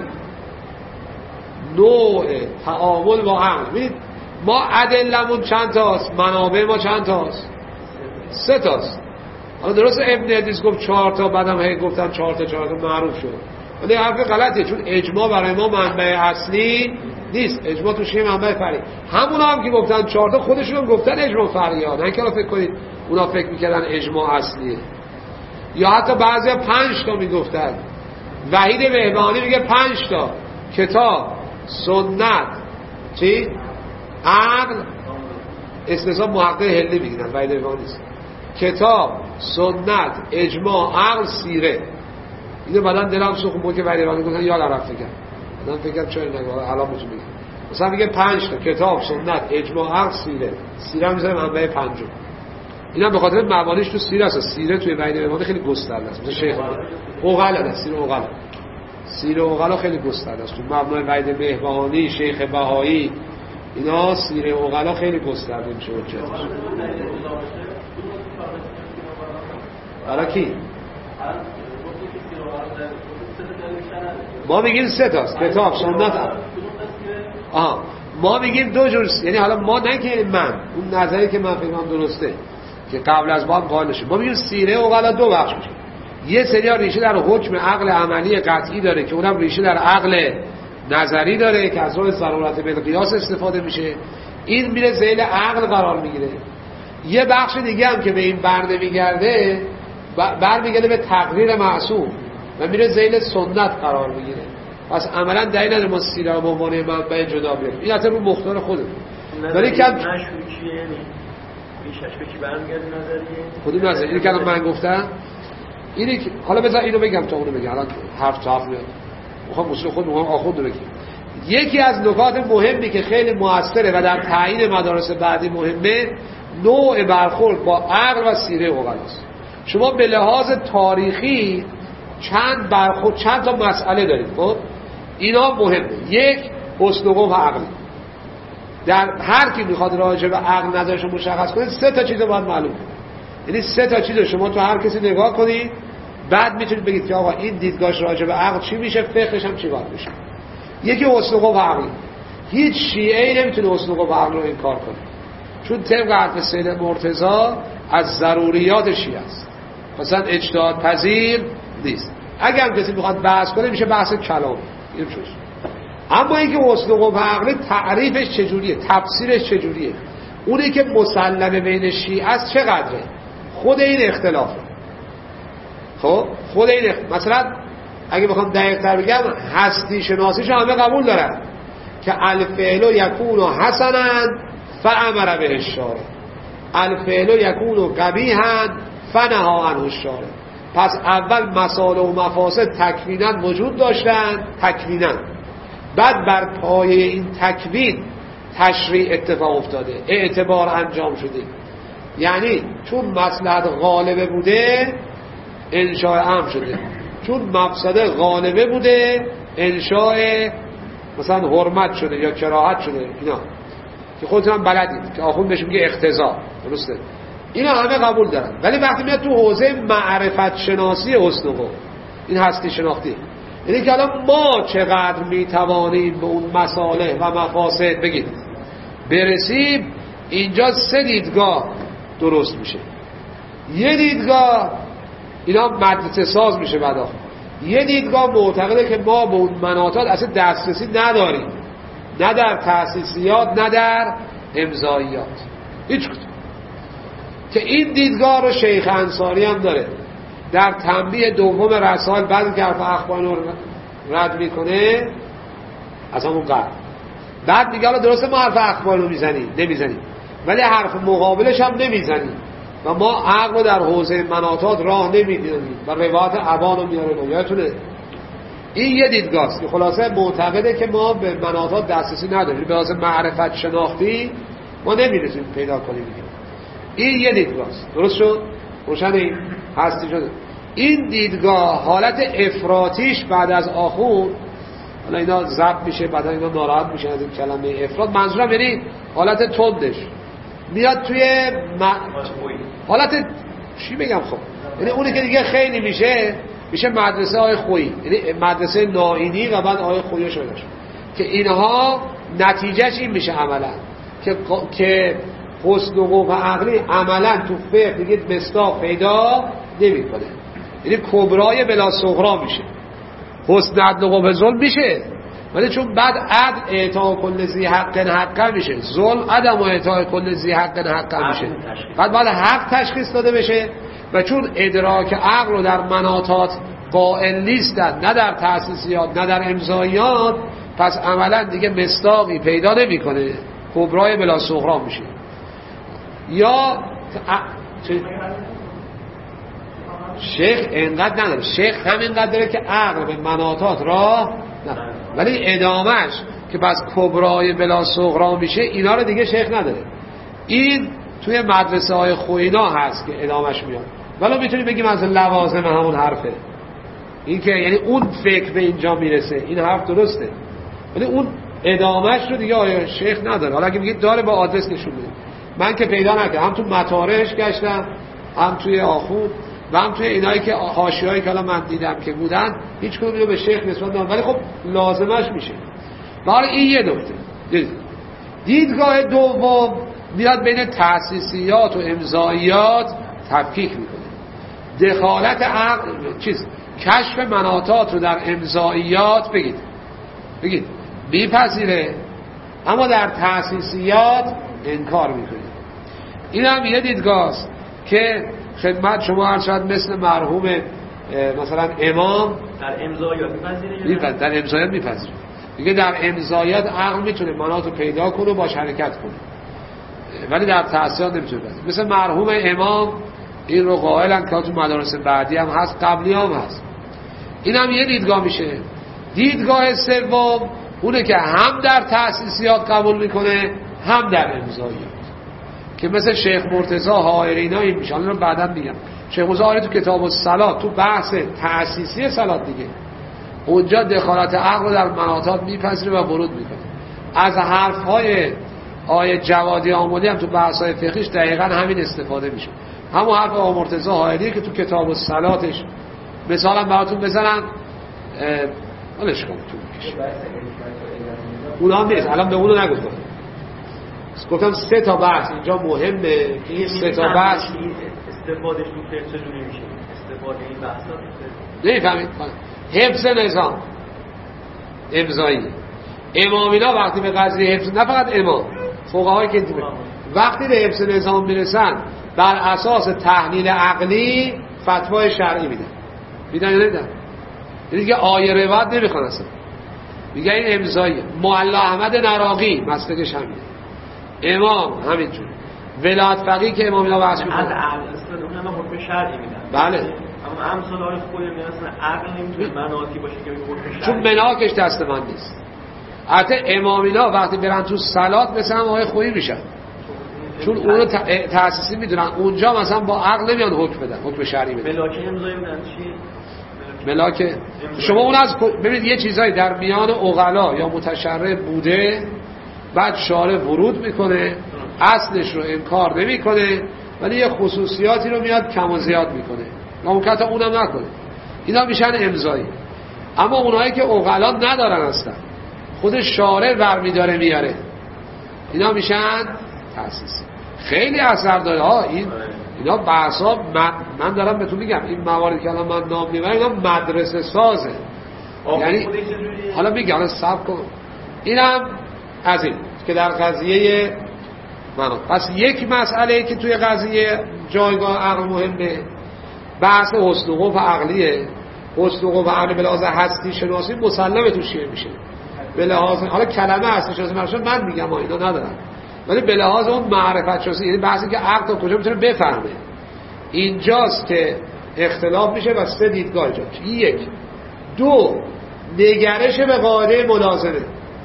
نوع تعامل با عقل. ببینید ما ادلمون چند تاست؟ منابع ما چند تاست؟ سه تاست. حالا درست ابن حدیث گفت چهار تا، بعدم هی گفتن چهار تا چهار تا معروف شد، ولی حرف غلطه، چون اجماع برای ما منبع اصلی نیست، اجماع توش یه منبع فرعی. همونا هم که گفتن چهار تا خودشون هم گفتن اجماع فرعی ها، نه که فکر کنید اونا فکر میکردن اجماع اصلیه. یا حتی بعضیا پنج تا میگفتن. وحید بهبهانی میگه پنج تا: کتاب، سنت، چی؟ عقل، استثنا محقق هلی میگن، وحید بهبهانی نیست، کتاب، سنت، اجماع، عقل، سیره. اینو بعدن دلم سوخت بود که وحید بهبهانی گفتن یاد رفت فکر من فکر چرا نگاه الان میتونم بگم مثلا میگه پنج تا: کتاب، سنت، اجماع، عقل، سیره. سیره میذارم منبع پنجم. اینا به خاطر مبانیش تو سیره است. سیره توی وحید بهبهانی خیلی گسترده است. مثلا شیخ اوغل است، سیره اوغل. سیره اوغل خیلی گسترده است. تو مبنای وحید بهبهانی، شیخ بهایی، اینا سیره اوغل خیلی گسترده میشه حجتش. برای کی؟ ما میگیم سه تاست: کتاب، سنت. آها ما میگیم دو جور، یعنی حالا ما نه که من اون نظری که من فکر کنم درسته که قبل از ما هم قائل نشیم، ما میگیم سیره اوغلا دو بخش میشه. یه سری ریشه در حکم عقل عملی قطعی داره که اونم ریشه در عقل نظری داره که از راه ضرورت بالقیاس استفاده میشه، این میره ذیل عقل قرار میگیره. یه بخش دیگه هم که به این برده میگرده برمیگرده به تقریر معصوم و میره ذیل سنت قرار میگیره. پس عملا دلیل نداره ما سیره رو به عنوان منبع جدا بیاریم، این حتی رو مختار خوده. ولی که نشویی یعنی بیشش به کی برمیگرده نظریه؟ خودم نظر اینو که من گفتم اینی که حالا بذار اینو بگم تا اونو بگم، الان حرف تا حرف میاد میخوام اصول خود میخوام آخوند رو بگم. یکی از نکات مهمی که خیلی موثره و در تعیین مدارس بعدی مهمه، نوع برخورد با عقل و سیره اوغل است. شما به لحاظ تاریخی چند برخورد چند تا مسئله دارید. خب اینا مهمه. یک، حسن قبح عقل. در هر کی میخواد راجع به عقل نظرش رو مشخص کنه سه تا چیز باید معلوم کنه. یعنی سه تا چیز شما تو هر کسی نگاه کنید بعد میتونید بگید که آقا این دیدگاهش راجع به عقل چی میشه، فقهش هم چی باید بشه. یکی حسن قبح عقل. هیچ شیعه‌ای نمیتونه حسن قبح عقل رو انکار کنه، چون طبق حرف سید مرتضی از ضروریات شیعه است، مثلا اجتهاد پذیر نیست. اگر هم کسی میخواد بحث کنه میشه بحث کلام. این چیز. اما اینکه حسن قبح عقل تعریفش چجوریه، تفسیرش چجوریه، اونی که مسلمه بین شیعه است چقدره، خود این اختلافه. خب خود این اختلاف. مثلا اگه بخوام دقیق تر بگم هستی شناسیش همه قبول دارن، که الفعل یکون حسنا فامر به الشارع، الفعل یکون قبیحا فنهی عنه الشارع. پس اول مصالح و مفاسد تکوینا وجود داشتن، تکوینا، بعد بر پایه این تکوین تشریع اتفاق افتاده، اعتبار انجام شده. یعنی چون مصلحت غالبه بوده انشاء امر شده، چون مفسده غالبه بوده انشاء مثلا حرمت شده یا کراهت شده. اینا که خودتون هم بلدید که آخوند بهش میگه اقتضا، درسته؟ اینا همه قبول دارن. ولی وقتی میاد تو حوزه معرفت شناسی حسن و قبح، این هستی شناختی، یعنی که الان ما چقدر میتوانیم به اون مصالح و مفاسد بگید برسیم، اینجا سه دیدگاه درست میشه. یه دیدگاه اینا مدرسه ساز میشه بعدا، یه دیدگاه معتقده که ما به اون مناطات اصلا دسترسی نداریم، نه در تأسیسیات نه در امضاییات، هیچ کدوم. که این دیدگاه رو شیخ انصاری هم داره در تنبیه دوم رسائل، بعد که حرف اخوان رو رد میکنه از همون قرد، بعد میگه حالا درسته ما حرف اخوان رو میزنیم نمیزنیم، ولی حرف مقابلش هم نمیزنیم و ما عقل رو در حوزه مناطات راه نمیدیم و روایت عبان رو میاره. یادتونه این یه دیدگاهست که خلاصه معتقده که ما به مناطات دسترسی نداریم، به لحاظ معرفت شناختی ما نمیرسیم پیدا کنیم. این یه دیدگاهست، درست شد؟ روشن این هستی شده. این دیدگاه حالت افراطیش بعد از آخون، حالا اینا ضبط میشه بعدا اینا ناراحت میشن از این کلمه افراط، منظورم یعنی حالت تندش میاد توی م... حالت چی بگم، خب یعنی اونی که دیگه خیلی میشه میشه مدرسه های خویی، یعنی مدرسه نائینی و بعد آیه خویی شده شد که اینها نتیجهش این میشه عملا که که حسن و قبح عقلی عملا تو فقه دیگه مصداق پیدا نمیکنه، یعنی کبرای بلا صغرا میشه. حسن عدل و قبح ظلم میشه، ولی چون بعد عدل اعطا کل ذی حق حق میشه، ظلم عدم و اعطا کل ذی حق حق میشه، بعد بعد حق تشخیص داده بشه. و چون ادراک عقل رو در مناطات قائل نیستن، نه در تأسیسیات نه در امضاییات، پس عملا دیگه مصداقی پیدا نمیکنه، کبرای بلا صغرا میشه. یا چه؟ شیخ اینقدر نداره، شیخ همینقدر داره که عقل به مناطات راه نداره، ولی ادامهش که بس کبرای بلا صغرا میشه اینا رو دیگه شیخ نداره. این توی مدرسه های خوینا هست که ادامهش میاد، ولی میتونیم بگیم از لوازم همون حرفه، این که یعنی اون فکر به اینجا میرسه، این حرف درسته، ولی اون ادامهش رو دیگه آیا شیخ نداره. حالا اگه بگید داره با آدرس نشون بده، من که پیدا نکردم، هم تو مطارش گشتم هم توی آخوند و هم توی اینایی که حاشیه‌ای که الان من دیدم که بودن، هیچ کدوم اینو به شیخ نسبت ندادن، ولی خب لازمش میشه. حالا این یه نکته. دیدگاه دوم میاد بین تأسیسیات و امضاییات تفکیک میکنه. دخالت عقل چیز کشف مناطات رو در امضاییات بگید بگید میپذیره، اما در تأسیسیات انکار میکنه. این هم یه دیدگاهست که خدمت شما هر شاید مثل مرحوم مثلا امام در امضایات میپذیره، در امضایات میپذیره دیگه. در امضایات عقل میتونه مناط رو پیدا کنه و باش حرکت کنه، ولی در تأسیسیات نمیتونه بذاره. مثل مرحوم امام این رو قائلن که تو مدارس بعدی هم هست، قبلی هم هست. این هم یه دیدگاه میشه. دیدگاه سوم اونه که هم در تأسیسیات قبول میکنه هم در امضاییات، که مثل شیخ مرتضی حائری اینا این میشه. الان بعداً میگم شیخ مرتضی حائری تو کتاب الصلات تو بحث تأسیسی صلات دیگه اونجا دخالت عقل رو در مناطات میپذیره و ورود میکنه. از حرفهای آیه جوادی آمدی هم تو بحث‌های فقهیش دقیقاً همین استفاده میشه. همون حرف آقا مرتضی حائری که تو کتاب الصلاتش مثلا براتون بزنن ولش کن تو میکشه. اون هم نیست، الان به اونو نگفتم، گفتم سه تا بحث اینجا مهمه که این سه تا بحث استفادهش تو فقه چجوری میشه، استفاده این بحثا نمیفهمید. حفظ نظام امضایی امامینا وقتی به قضیه حفظ، نه فقط امام، فقهایی که وقتی به حفظ نظام میرسن بر اساس تحلیل عقلی فتوای شرعی میدن. میدن یا نمیدن؟ یعنی دیگه آیه روایت نمیخوان اصلا، میگه این امضایی. معلا احمد نراقی مسلکش همینه، امام همینجور، ولایت فقیه که امام اینا بحث میکنه از عقل اصلا اونم حکم شرعی میدن. بله اما امثال آیه خود میگن اصلا عقل نمیتونه مناطی باشه که حکم شرعی، چون مناکش دست من نیست. البته امامینا وقتی برن تو صلات مثل هم آقای خویی میشن، چون اونو تأسیسی میدونن، اونجا مثلا با عقل نمیان حکم بدن، حکم شرعی بدن. ملاک امضایی بدن چی؟ ملاک شما اون از ببینید یه چیزایی در میان عقلا یا متشرع بوده، بعد شارع ورود میکنه، اصلش رو انکار نمیکنه، ولی یه خصوصیاتی رو میاد کم و زیاد میکنه، ممکن تا اونم نکنه. اینا میشن امضایی. اما اونایی که عقلا ندارن هستن، خود شارع برمیداره میاره، اینا میشن تأسیسی. خیلی اثر داره ها این اینا بحثا. من, من دارم بهتون میگم این مواردی که الان من نام میبرم اینا مدرسه سازه. یعنی حالا میگم الان صبر کن، اینم از این که در قضیه من. پس یک مسئله که توی قضیه جایگاه عقل مهمه، بحث حسن و قبح عقلیه. حسن و قبح عقلی به لحاظ هستی شناسی مسلمه تو شیعه میشه، به لحاظ حالا کلمه هستی شناسی من میگم اینا ندارن، ولی به لحاظ اون معرفت شناسی، یعنی بحثی که عقل تا کجا میتونه بفهمه، اینجاست که اختلاف میشه و سه دیدگاه ایجاد میشه. یک دو نگرش به قاعده ملازمه.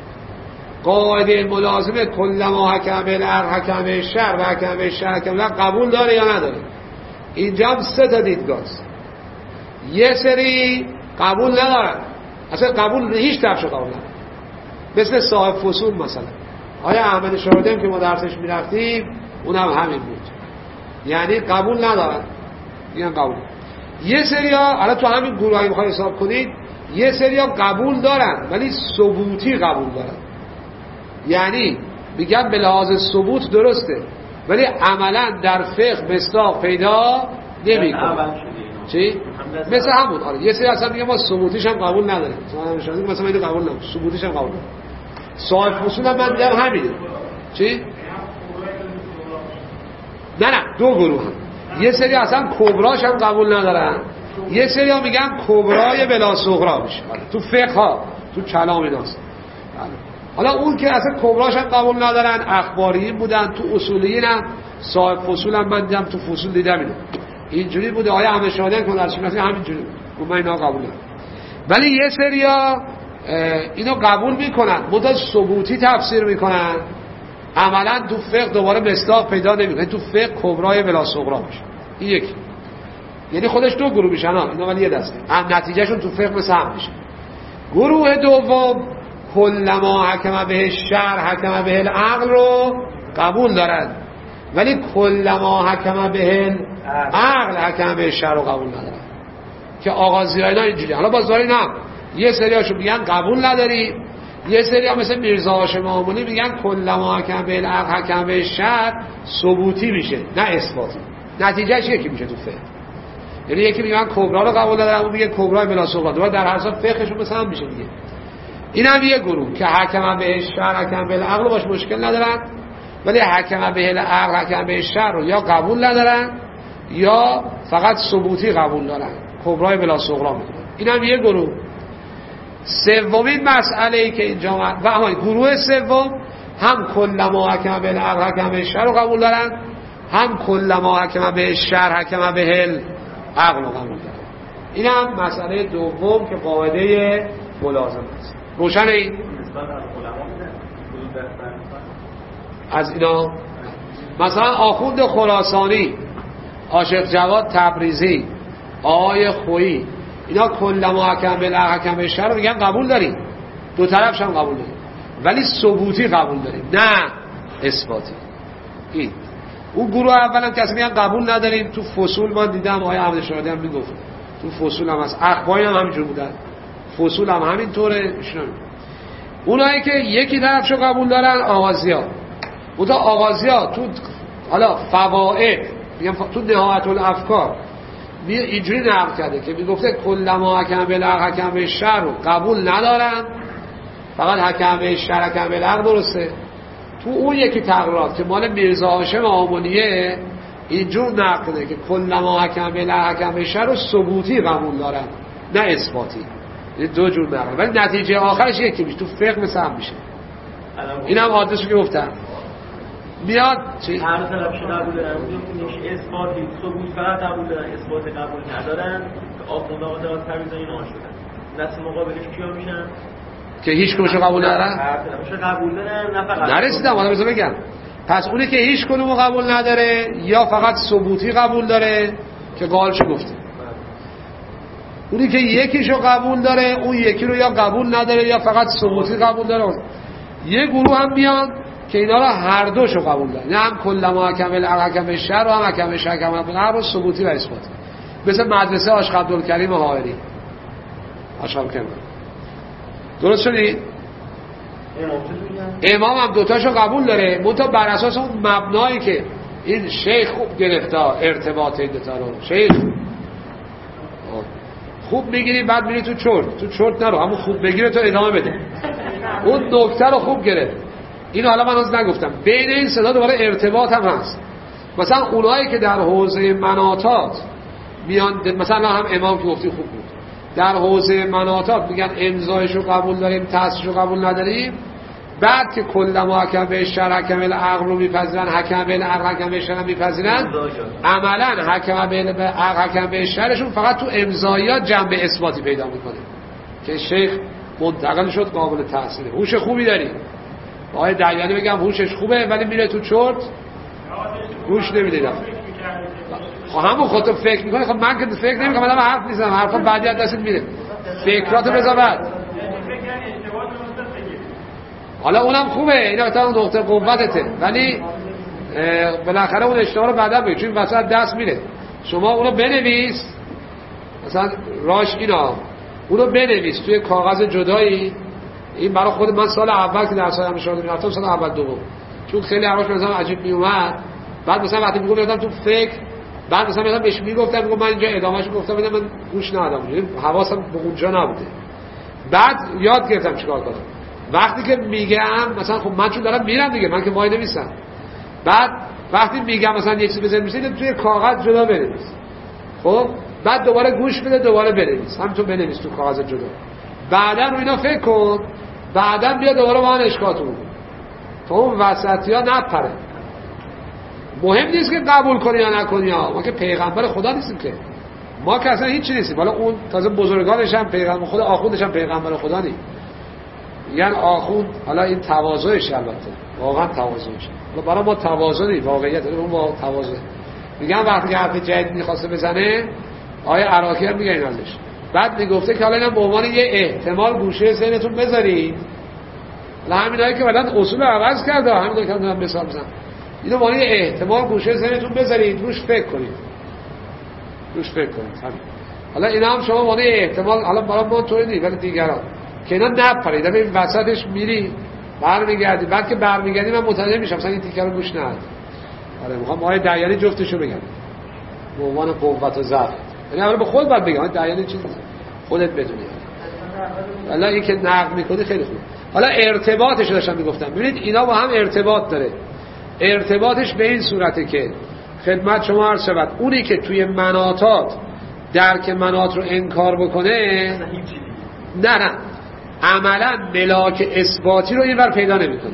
قاعده ملازمه کلما حکم بالعقل حکم بالشرع و حکم بالشرع حکم بالعقل قبول داره یا نداره؟ اینجا هم سه تا دیدگاه است. یه سری قبول ندارن، اصلا قبول هیچ طرفش قبول ندارن، مثل صاحب فصول مثلا آیا احمد شهادم که ما درسش میرفتیم اونم همین بود، یعنی قبول ندارن، میگن قبول. یه سریا حالا تو همین گروهایی میخوای حساب کنید، یه سریا قبول دارن ولی ثبوتی قبول دارن، یعنی میگن به لحاظ ثبوت درسته ولی عملا در فقه مصداق پیدا نمیکنه. چی؟ مثل همون. آره یه سری اصلا میگه ما ثبوتیش هم قبول نداریم، مثلا مثلا اینو قبول نداریم، ثبوتیش هم قبول نداریم. صاحب فصول هم من دیدم همینه. چی؟ نه نه دو گروه هم. یه سری اصلا کبراش هم قبول ندارن، یه سری هم میگن کبرای بلا صغرا میشه. تو فقه ها تو کلام ایناست. حالا اون که اصلا کبراش هم قبول ندارن اخباریین بودن، تو اصولیین هم صاحب فصول هم من دیدم تو فصول دیدم اینو اینجوری بوده. آیا همه شاهدن که در شناسی همینجوری بود، من اینا قبول ندارم. ولی یه سریا اینو قبول میکنن مدت ثبوتی تفسیر میکنن، عملا تو فقه دوباره مصداق پیدا نمیکنه، تو فقه کبرای بلا صغرا میشه. این یکی، یعنی خودش دو گروه میشن ها اینا، ولی یه دسته هم نتیجهشون تو فقه مثل هم میشه. گروه دوم کلما حکم به شرع حکم به العقل رو قبول دارن، ولی کلما حکم به عقل حکم به شرع رو قبول ندارن، که آغازی‌ها اینا اینجوری. حالا باز دارین هم یه سریاشو میگن قبول نداریم، یه سری هم مثل میرزا هاشم آمونی میگن کلما حکم به العقل حکم به شرع ثبوتی میشه نه اثباتی، نتیجهش یکی میشه تو فقه. یعنی یکی میگن کبرا رو قبول ندارن، اون میگه کبرای بلا صغرا، دوباره در هر حال فقهشون مثل هم میشه دیگه. این هم یه گروه که حکم به شرع حکم به العقل باش مشکل ندارن، ولی حکم به العقل حکم به شرع رو یا قبول ندارن یا فقط ثبوتی قبول دارن، کبرای بلا صغرا میکنن. این هم یه گروه. سومین مسئله ای که اینجا و همین گروه سوم هم کلما حکم به العقل حکم به شرع رو قبول دارن، هم کلما حکم به شرع حکم به العقل رو قبول دارن. این هم مسئله دوم که قاعده ملازمه است. روشن این؟ از اینا مثلا آخوند خراسانی، عاشق جواد تبریزی، آقای خویی، اینا کلما حکم بالعقل حکم بالشرع رو میگن قبول داریم، دو طرفش هم قبول داریم، ولی ثبوتی قبول داریم نه اثباتی. این اون گروه اولم کسی میگن قبول نداریم. تو فصول من دیدم آقای احمد شهادی هم میگفت، تو فصول هم هست، اخباری هم همینجور بودن، فصول هم همینطوره. اونایی که یکی طرفشو قبول دارن آغازی‌ها، اون تا آغازی‌ها تو حالا فوائد میگم تو نهایت الافکار می اینجوری نقل کرده که میگفته کلما حکم بالعقل حکم بالشرع رو قبول ندارن، فقط حکم بالشرع حکم بالعقل درسته. تو اون یکی تقریرات که مال میرزا هاشم آمونیه اینجور نقل کرده که کلما حکم بالعقل حکم بالشرع رو ثبوتی قبول دارن نه اثباتی. این دو جور نقل، ولی نتیجه آخرش یکی میشه. تو فقه مثل هم میشه. اینم آدرسو که گفتم میاد چی؟ هر طرف شده قبول دارن یک اثباتی ثبوت فقط قبول دارن، اثبات قبول ندارن که آخونده آدرات تمیزا اینا شدن. دست مقابلش کیا میشن؟ که هیچ کدومشو قبول ندارن؟ هر طرفش قبول دارن نه فقط نرسیدم حالا بذار بگم. پس اونی که هیچ کدومو قبول نداره یا فقط ثبوتی قبول داره که قالشو گفتیم، اونی که یکیشو قبول داره اون یکی رو یا قبول نداره یا فقط ثبوتی قبول داره. یه گروه هم میان که اینا رو هر دوشو قبول دارن، نه هم کلما حکم الحکم شر و هم حکم شر حکم الحکم ثبوتی و اثباتی، مثل مدرسه آشق عبدالکریم و حائری. آشق عبدالکریم درست شدید؟ امام هم دوتاشو قبول داره، منتها بر اساس اون مبنایی که این شیخ خوب گرفته ارتباط این دوتا رو. شیخ خوب میگیری بعد میری تو چرت، تو چرت نرو، همون خوب بگیره تو ادامه بده. اون نکته رو خوب گرفت. اینو حالا من از نگفتم، بین این صدا دوباره ارتباط هم هست. مثلا اونایی که در حوزه مناطات میان، مثلا هم امام که گفتی خوب بود، در حوزه مناطات میگن امضایشو قبول داریم تأسیسشو قبول نداریم، بعد که کل ما حکم به شرع حکم العقل رو میپذیرن، حکم به العقل حکم به شرع میپذیرن، عملا حکم به العقل حکم به شرعشون فقط تو امضایات جنبه اثباتی پیدا میکنه که شیخ منتقل شد قابل تحصیله. هوش خوبی داری، آقای دعیانی بگم هوشش خوبه ولی میره تو چرت گوش نمیده. خب همون خودتو فکر میکنه. خب من که فکر نمیکنم، من حرف میزنم، حرفا بعدی از دستت میره، فکراتو بذار بعد. حالا اونم خوبه، اینا تا نقطه قوتته، ولی بالاخره اون اشتباه رو بعدا بگی، چون وسط دست میره. شما اونو بنویس، مثلا راش اینا اونو بنویس توی کاغذ جدایی. این برای خود من سال اول که درس هم شروع می‌کردم، سال اول دوم، چون خیلی حرفش مثلا عجیب میومد. بعد مثلا وقتی میگفتم تو فکر، بعد مثلا مثلا بهش میگفتم میگم من اینجا ادامهش گفتم، من گوش ندادم، یعنی حواسم به اونجا نبوده. بعد یاد گرفتم چیکار کنم. وقتی که میگم مثلا خب من چون دارم میرم دیگه، من که وای نمیسم. بعد وقتی میگم مثلا یه چیزی بزنید میشه توی کاغذ جدا بنویس. خب بعد دوباره گوش بده، دوباره بنویس، همینطور بنویس تو کاغذ جدا. بعدا رو اینا فکر کن، بعدا بیا دوباره با من اشکاتو بکن تا اون وسطی ها نپره. مهم نیست که قبول کنی یا نکنی ها، ما که پیغمبر خدا نیستیم که، ما که اصلا هیچ چیزی نیستیم. حالا اون تازه بزرگانش هم پیغمبر خدا، آخوندش هم پیغمبر خدا نیست. یعنی آخوند، حالا این تواضعش البته واقعا تواضعش، برای ما تواضع نیست، واقعیت اون با تواضع. میگم وقتی که حرف جدید میخواسته بزنه آیه عراقی هم میگه این ازش، بعد میگفته که حالا اینا به عنوان یه احتمال گوشه ذهنتون بذارید. حالا همینایی که بعدن اصول عوض کرده، همینایی که من مثال بزنم، اینو به عنوان یه احتمال گوشه ذهنتون بذارید، روش فکر کنید، روش فکر کنید. همین. حالا اینا هم شما به عنوان احتمال، حالا برای ما طوری نیست ولی دیگران که اینا نپرید، این وسطش میری برمیگردی، بعد که برمیگردی من متوجه میشم مثلا این تیکه رو گوش نداد. آره میخوام آیه دعیانی جفتشو بگم به عنوان قوت و ضعف، یعنی اول به خود بعد بگم دعیانی چیزی خودت بدونی. حالا این که نقد میکنی خیلی خوب. حالا ارتباطش رو داشتم میگفتم، ببینید اینا با هم ارتباط داره. ارتباطش به این صورته که خدمت شما عرض شود اونی که توی مناطات درک مناط رو انکار بکنه، نه نه عملا ملاک اثباتی رو اینور پیدا نمی‌کنه.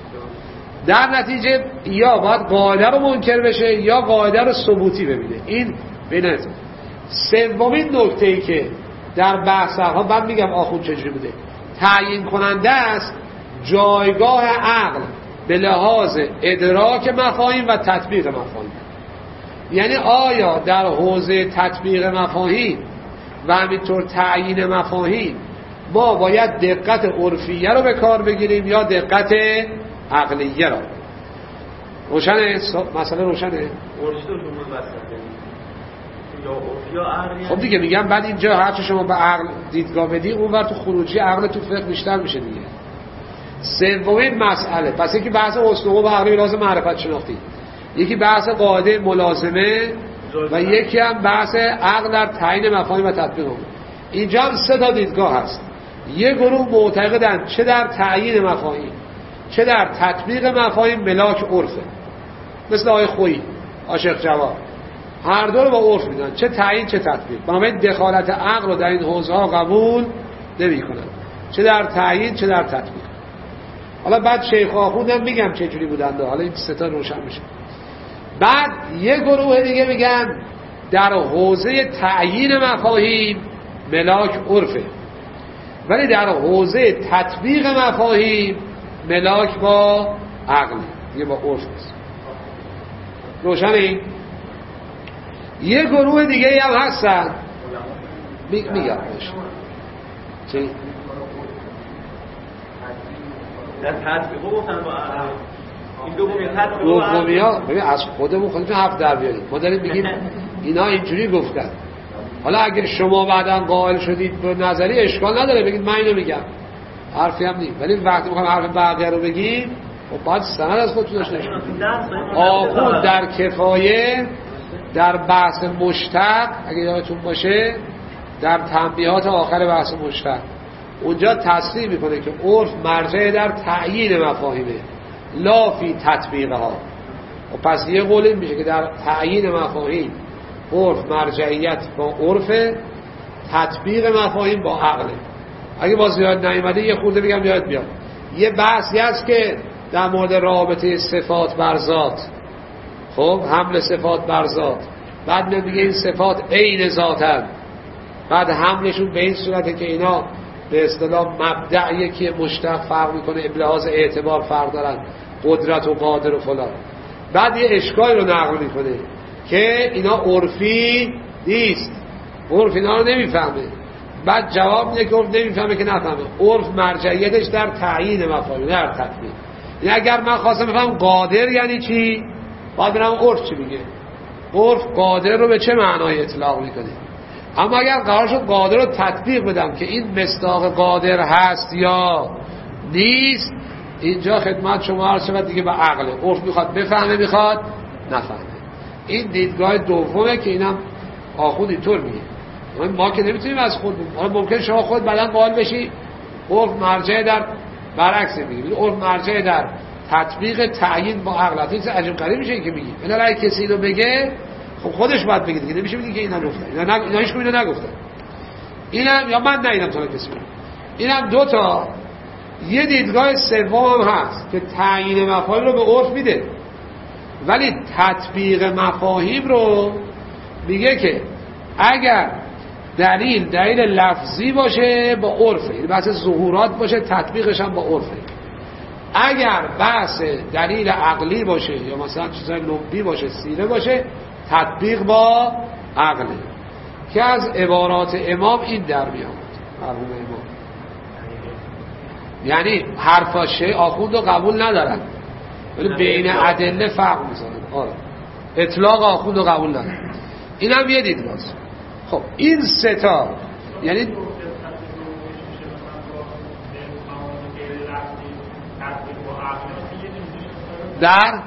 در نتیجه یا باید قاعده رو منکر بشه یا قاعده رو ثبوتی ببینه. این ببینید سومین نکته‌ای که در بحث ها من میگم آخوند چجوری بوده تعیین کننده است جایگاه عقل به لحاظ ادراک مفاهیم و تطبیق مفاهیم. یعنی آیا در حوزه تطبیق مفاهیم و همینطور تعیین مفاهیم ما باید دقت عرفیه رو به کار بگیریم یا دقت عقلیه رو؟ روشنه؟ مسئله روشنه؟ خب دیگه میگم بعد اینجا هرچه شما به عقل دیدگاه بدی اون ور تو خروجی عقل تو فقه بیشتر میشه دیگه. سومین مسئله پس یکی بحث اسلوب و عقلی لازم معرفت شناختی، یکی بحث قاعده ملازمه و یکی هم بحث عقل در تعیین مفاهیم و تطبیق اون. اینجا هم سه تا دیدگاه هست. یه گروه معتقدن چه در تعیین مفاهیم چه در تطبیق مفاهیم ملاک عرفه، مثل آقای خویی عاشق جواد، هر دو رو با عرف میدن، چه تعیین چه تطبیق. بنابراین دخالت عقل رو در این حوزه ها قبول نمی کنن، چه در تعیین چه در تطبیق. حالا بعد شیخ آخوندم میگم چه جوری بودن، حالا این سه تا روشن میشه. بعد یه گروه دیگه میگن در حوزه تعیین مفاهیم ملاک عرفه، ولی در حوزه تطبیق مفاهیم ملاک با عقل، دیگه با عرف است. روشنه؟ یه گروه دیگه هم هستن می... میگم باشه چی؟ در تطبیق گفتن با عقل این دومی تطبیق دومی ها ببین از خودمون خودتون حرف در بیارید. ما داریم میگیم اینا اینجوری گفتن، حالا اگه شما بعداً قائل شدید به نظری اشکال نداره بگید من اینو میگم، حرفی هم نیست. ولی وقتی میخوام حرف بقیه رو بگیم خب باید سند از خودتون داشته باشید. آخوند در کفایه در بحث مشتق اگه یادتون باشه در تنبیهات آخر بحث مشتق اونجا تصریح میکنه که عرف مرجع در تعیین مفاهیمه لا فی تطبیقها. و پس یه قول این میشه که در تعیین مفاهیم عرف مرجعیت با عرف، تطبیق مفاهیم با عقله. اگه باز یاد نیامده یه خورده بگم یاد بیاد. یه بحثی هست که در مورد رابطه صفات بر ذات، خب حمل صفات بر ذات، بعد میگه این صفات عین ذاتن، بعد حملشون به این صورته که اینا به اصطلاح مبدع یکی مشتق فرق میکنه، ابلاغ اعتبار فرق دارن، قدرت و قادر و فلان. بعد یه اشکال رو نقل میکنه که اینا عرفی نیست، عرف اینا رو نمیفهمه. بعد جواب میده که عرف نمیفهمه که نفهمه، عرف مرجعیتش در تعیین مفاهیم در تطبیق. یعنی اگر من خواستم بفهم قادر یعنی چی، باید برم عرف چی میگه، عرف قادر رو به چه معنای اطلاق میکنه. اما اگر قرار شد قادر رو تطبیق بدم که این مصداق قادر هست یا نیست، اینجا خدمت شما عرض شود دیگه به عقله. عرف میخواد بفهمه میخواد نفهمه. این دیدگاه دومه که اینم آخوند اینطور میگه. ما که نمیتونیم از خود بگیم، ممکن شما خود بعداً قائل بشی عرف مرجع در برعکس میگه، عرف مرجع در تطبیق تعیین با عقل. این عجیب غریب میشه که میگی اینا اگه کسی اینو بگه خب خودش باید بگه دیگه، نمیشه بگی که اینا گفتن، اینا اینا هیچ کدوم اینا نگفتن. اینم یا من ندیدم تا کسی بگه. اینم دو تا. یه دیدگاه سوم هم هست که تعیین مفاهیم رو به عرف میده، ولی تطبیق مفاهیم رو میگه که اگر دلیل دلیل لفظی باشه با عرفه، یعنی بحث ظهورات باشه تطبیقش هم با عرفه. اگر بحث دلیل عقلی باشه یا مثلا چیزای لبی باشه، سیره باشه، تطبیق با عقله. که از عبارات امام این در میاد، مرحوم امام، یعنی حرفاشه آخوند رو قبول ندارن ولی بین ادله فرق میذارن. آره اطلاق آخوند رو قبول ندارن. این هم یه دیدگاه. خب این سه تا یعنی در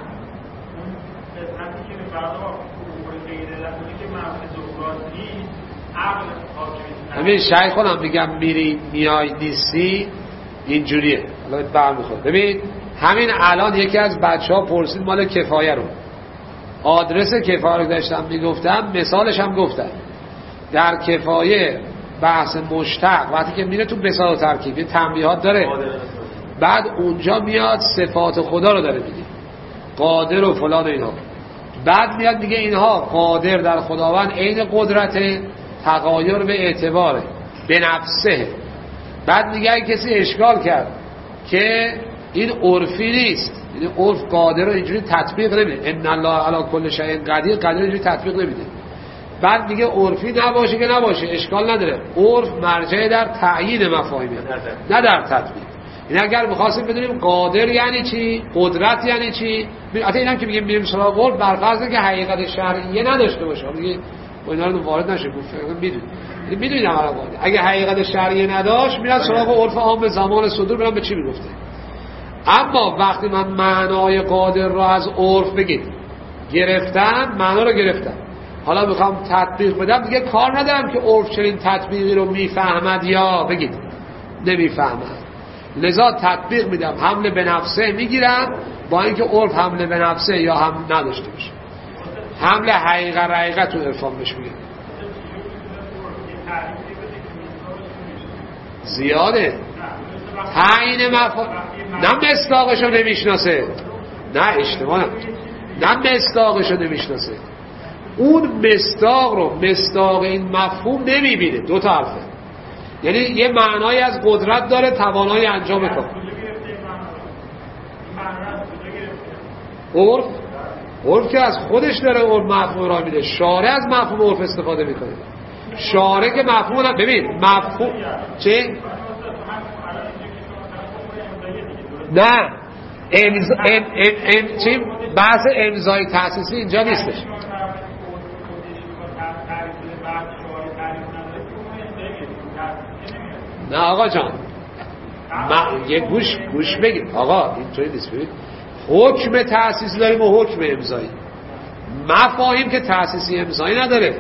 همین شیخ خودم میگم میری میای نیستی اینجوریه. حالا برم میخواد ببین همین الان یکی از بچه ها پرسید مال کفایه رو، آدرس کفایه رو داشتم میگفتم، مثالش هم گفتم در کفایه بحث مشتق وقتی که میره تو بساط و ترکیب یه تنبیهات داره، بعد اونجا میاد صفات خدا رو داره میگه قادر و فلان و اینا، بعد میاد میگه اینها قادر در خداوند عین قدرت، تغایر به اعتباره به نفسه. بعد میگه کسی اشکال کرد که این عرفی نیست، یعنی عرف قادر رو اینجوری تطبیق نمیده، ان الله علی کل شیء قدیر، قدر اینجوری تطبیق نمیده. بعد میگه عرفی نباشه که نباشه اشکال نداره، عرف مرجع در تعیین مفاهیمه نه در تطبیق. این اگر می‌خواستیم بدونیم قادر یعنی چی، قدرت یعنی چی، البته اینم که میگیم میریم سراغ قول بر فرض که حقیقت شرعیه نداشته باشه، میگه و اینا رو وارد نشه گفت میدونید میدونید عملا اگه حقیقت شرعیه نداشت میرن سراغ عرف عام زمان صدور برن به چی میگفته. اما وقتی من معنای قادر رو از عرف بگید گرفتم، معنا رو گرفتم، حالا میخوام تطبیق بدم، دیگه کار ندارم که عرف چنین تطبیقی رو میفهمد یا بگید نمیفهمد، لذا تطبیق میدم، حمله به نفسه میگیرم با اینکه عرف حمله به نفسه یا هم نداشته باشه، حمله حقیقت حقیقت رو عرفان بهش میگه. زیاده. تعیین مفهوم نه مصداقشو نمیشناسه، نه اشتباه نه نه مصداقشو نمیشناسه، اون مصداق رو مصداق این مفهوم نمیبینه. دو تا حرفه، یعنی یه معنایی از قدرت داره، توانایی انجام کار. عرف عرف که از خودش داره عرف مفهوم را میده، شارع از مفهوم عرف استفاده میکنه. شارع که مفهوم هم ببین مفهوم چه؟ نه امز... ام... ام... ام... چی؟ بحث امضای تأسیسی اینجا نیستش. نه آقا جان ما... یه گوش گوش بگید آقا، اینطوری نیست. ببین حکم تأسیسی داریم و حکم امضایی. مفاهیم که تأسیسی امضایی نداره.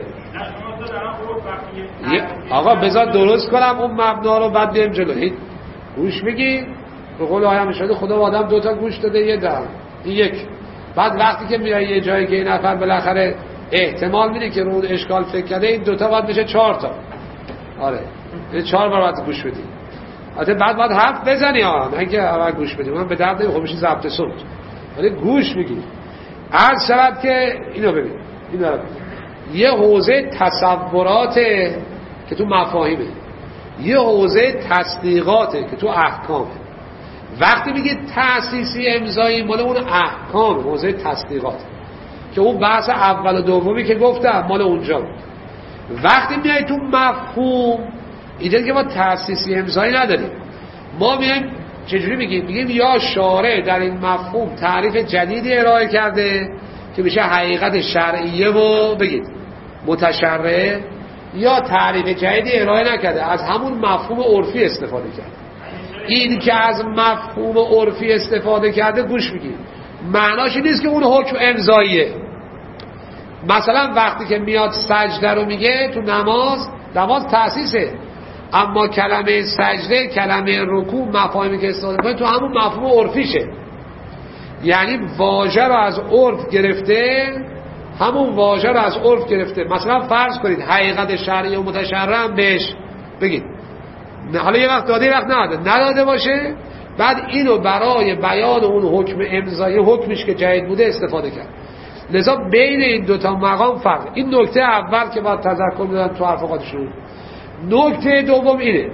آقا بذار درست کنم اون مبنا رو بعد بیایم جلو. گوش بگید. به قول آیه شده خدا به آدم دو تا گوش داده یه دهن، این یک. بعد وقتی که میای یه جایی که این نفر بالاخره احتمال میده که رو اون اشکال فکر کرده، این دوتا باید بشه چهار تا. آره این چهار بار باید گوش بدی. البته بعد باید حرف بزنی ها، نه اینکه اول گوش بدی. من به درد نمیخوره میشه ضبط صوت، ولی گوش میگی. عرض شود که اینو ببین، اینو ببین. یه حوزه تصوراته که تو مفاهیمه، یه حوزه تصدیقاته که تو احکامه. وقتی میگید تأسیسی امضایی مال اون احکام، حوزه تصدیقات که اون بحث اول و دومی که گفتم مال اونجا بود. وقتی میای تو مفهوم اینجا که ما تأسیسی امضایی نداریم، ما میایم چجوری میگیم؟ میگیم یا شارع در این مفهوم تعریف جدیدی ارائه کرده که میشه حقیقت شرعیه و بگید متشرع، یا تعریف جدیدی ارائه نکرده، از همون مفهوم عرفی استفاده کرده. این که از مفهوم عرفی استفاده کرده گوش میگید، معناش نیست که اون حکم امضاییه. مثلا وقتی که میاد سجده رو میگه تو نماز، نماز تأسیسه، اما کلمه سجده، کلمه رکوع، مفاهیمی که استفاده کنه تو همون مفهوم عرفیشه. یعنی واژه رو از عرف گرفته، همون واژه رو از عرف گرفته. مثلا فرض کنید حقیقت شرعی و متشرع هم بهش بگید، حالا یه وقت داده یه وقت نداده نداده باشه، بعد اینو برای بیان اون حکم امضایی، حکمش که جدید بوده استفاده کرد. لذا بین این دوتا مقام فرق. این نکته اول که باید تذکر میدن تو حرف خودشون. نکته دوم اینه،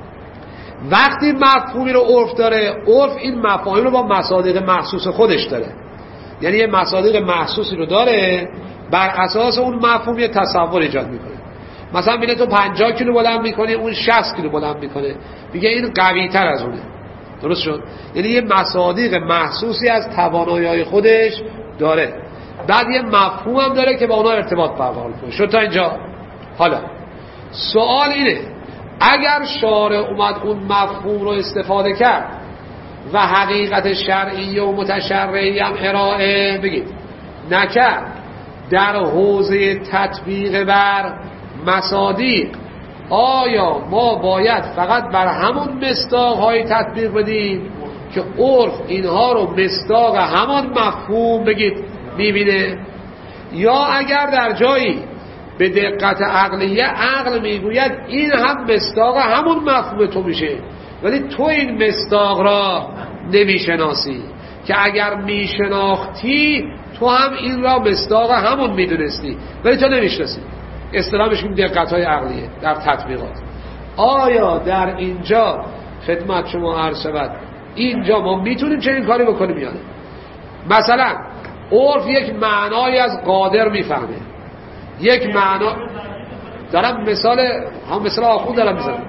وقتی مفهومی رو عرف داره، عرف این مفاهیم رو با مصادیق محسوس خودش داره، یعنی یه مصادیق محسوسی رو داره، بر اساس اون مفهوم یه تصور ایجاد میکنه. مثلا میگه تو پنجاه کیلو بلند میکنی، اون شصت کیلو بلند میکنه، میگه این قوی تر از اونه. درست شد؟ یعنی یه مصادیق محسوسی از توانایی‌های خودش داره، بعد یه مفهوم هم داره که با اونا ارتباط برقرار کنه. شد تا اینجا؟ حالا سوال اینه، اگر شارع اومد اون مفهوم رو استفاده کرد و حقیقت شرعی و متشرعی هم ارائه بگید نکرد، در حوزه تطبیق بر مصادیق آیا ما باید فقط بر همون مصداق‌های تطبیق بدیم که عرف اینها رو مصداق همان مفهوم بگید میبینه، یا اگر در جایی به دقت عقلیه عقل میگوید این هم مصداق همون مفهوم تو میشه، ولی تو این مصداق را نمیشناسی، که اگر میشناختی تو هم این را مصداق همون میدونستی ولی تو نمیشناسی. اصطلاحش این دقت‌های عقلیه در تطبیقات. آیا در اینجا خدمت شما عرض شود اینجا ما میتونیم چنین کاری بکنیم یا نه؟ مثلا عرف یک معنایی از قادر میفهمه، یک معنا دارم مثال هم مثال آخون دارم میزنم.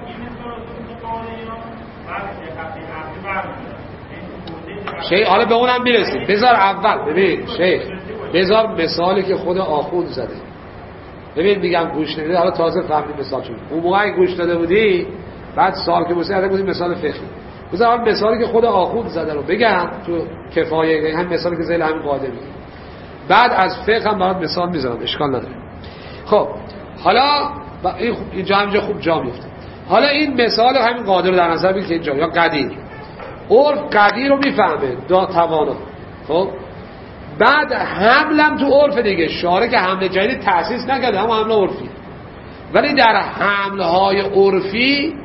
شیخ حالا به اونم میرسیم، بذار اول ببین شیخ، بذار مثالی که خود آخون زده. ببین میگم گوش ندید، حالا تازه فهمید مثال چون اون موقعی گوش داده بودی بعد سال که بوده بودی مثال فقهی. بذار اول مثالی که خود آخون زده رو بگم تو کفایه، هم مثالی که زیل همین قاعده میگه، بعد از فقه هم برات مثال میذارم، اشکال نداره. خب حالا اینجا همینجا خوب جا میفته. حالا این مثال همین قادر رو در نظر بگیر که اینجا یا قدیر، عرف قدیر رو میفهمه، دا توانا. خب بعد حملم تو عرف دیگه، شارع که حمل جدید تأسیس نکرده، هم حمل عرفی، ولی در حملهای عرفی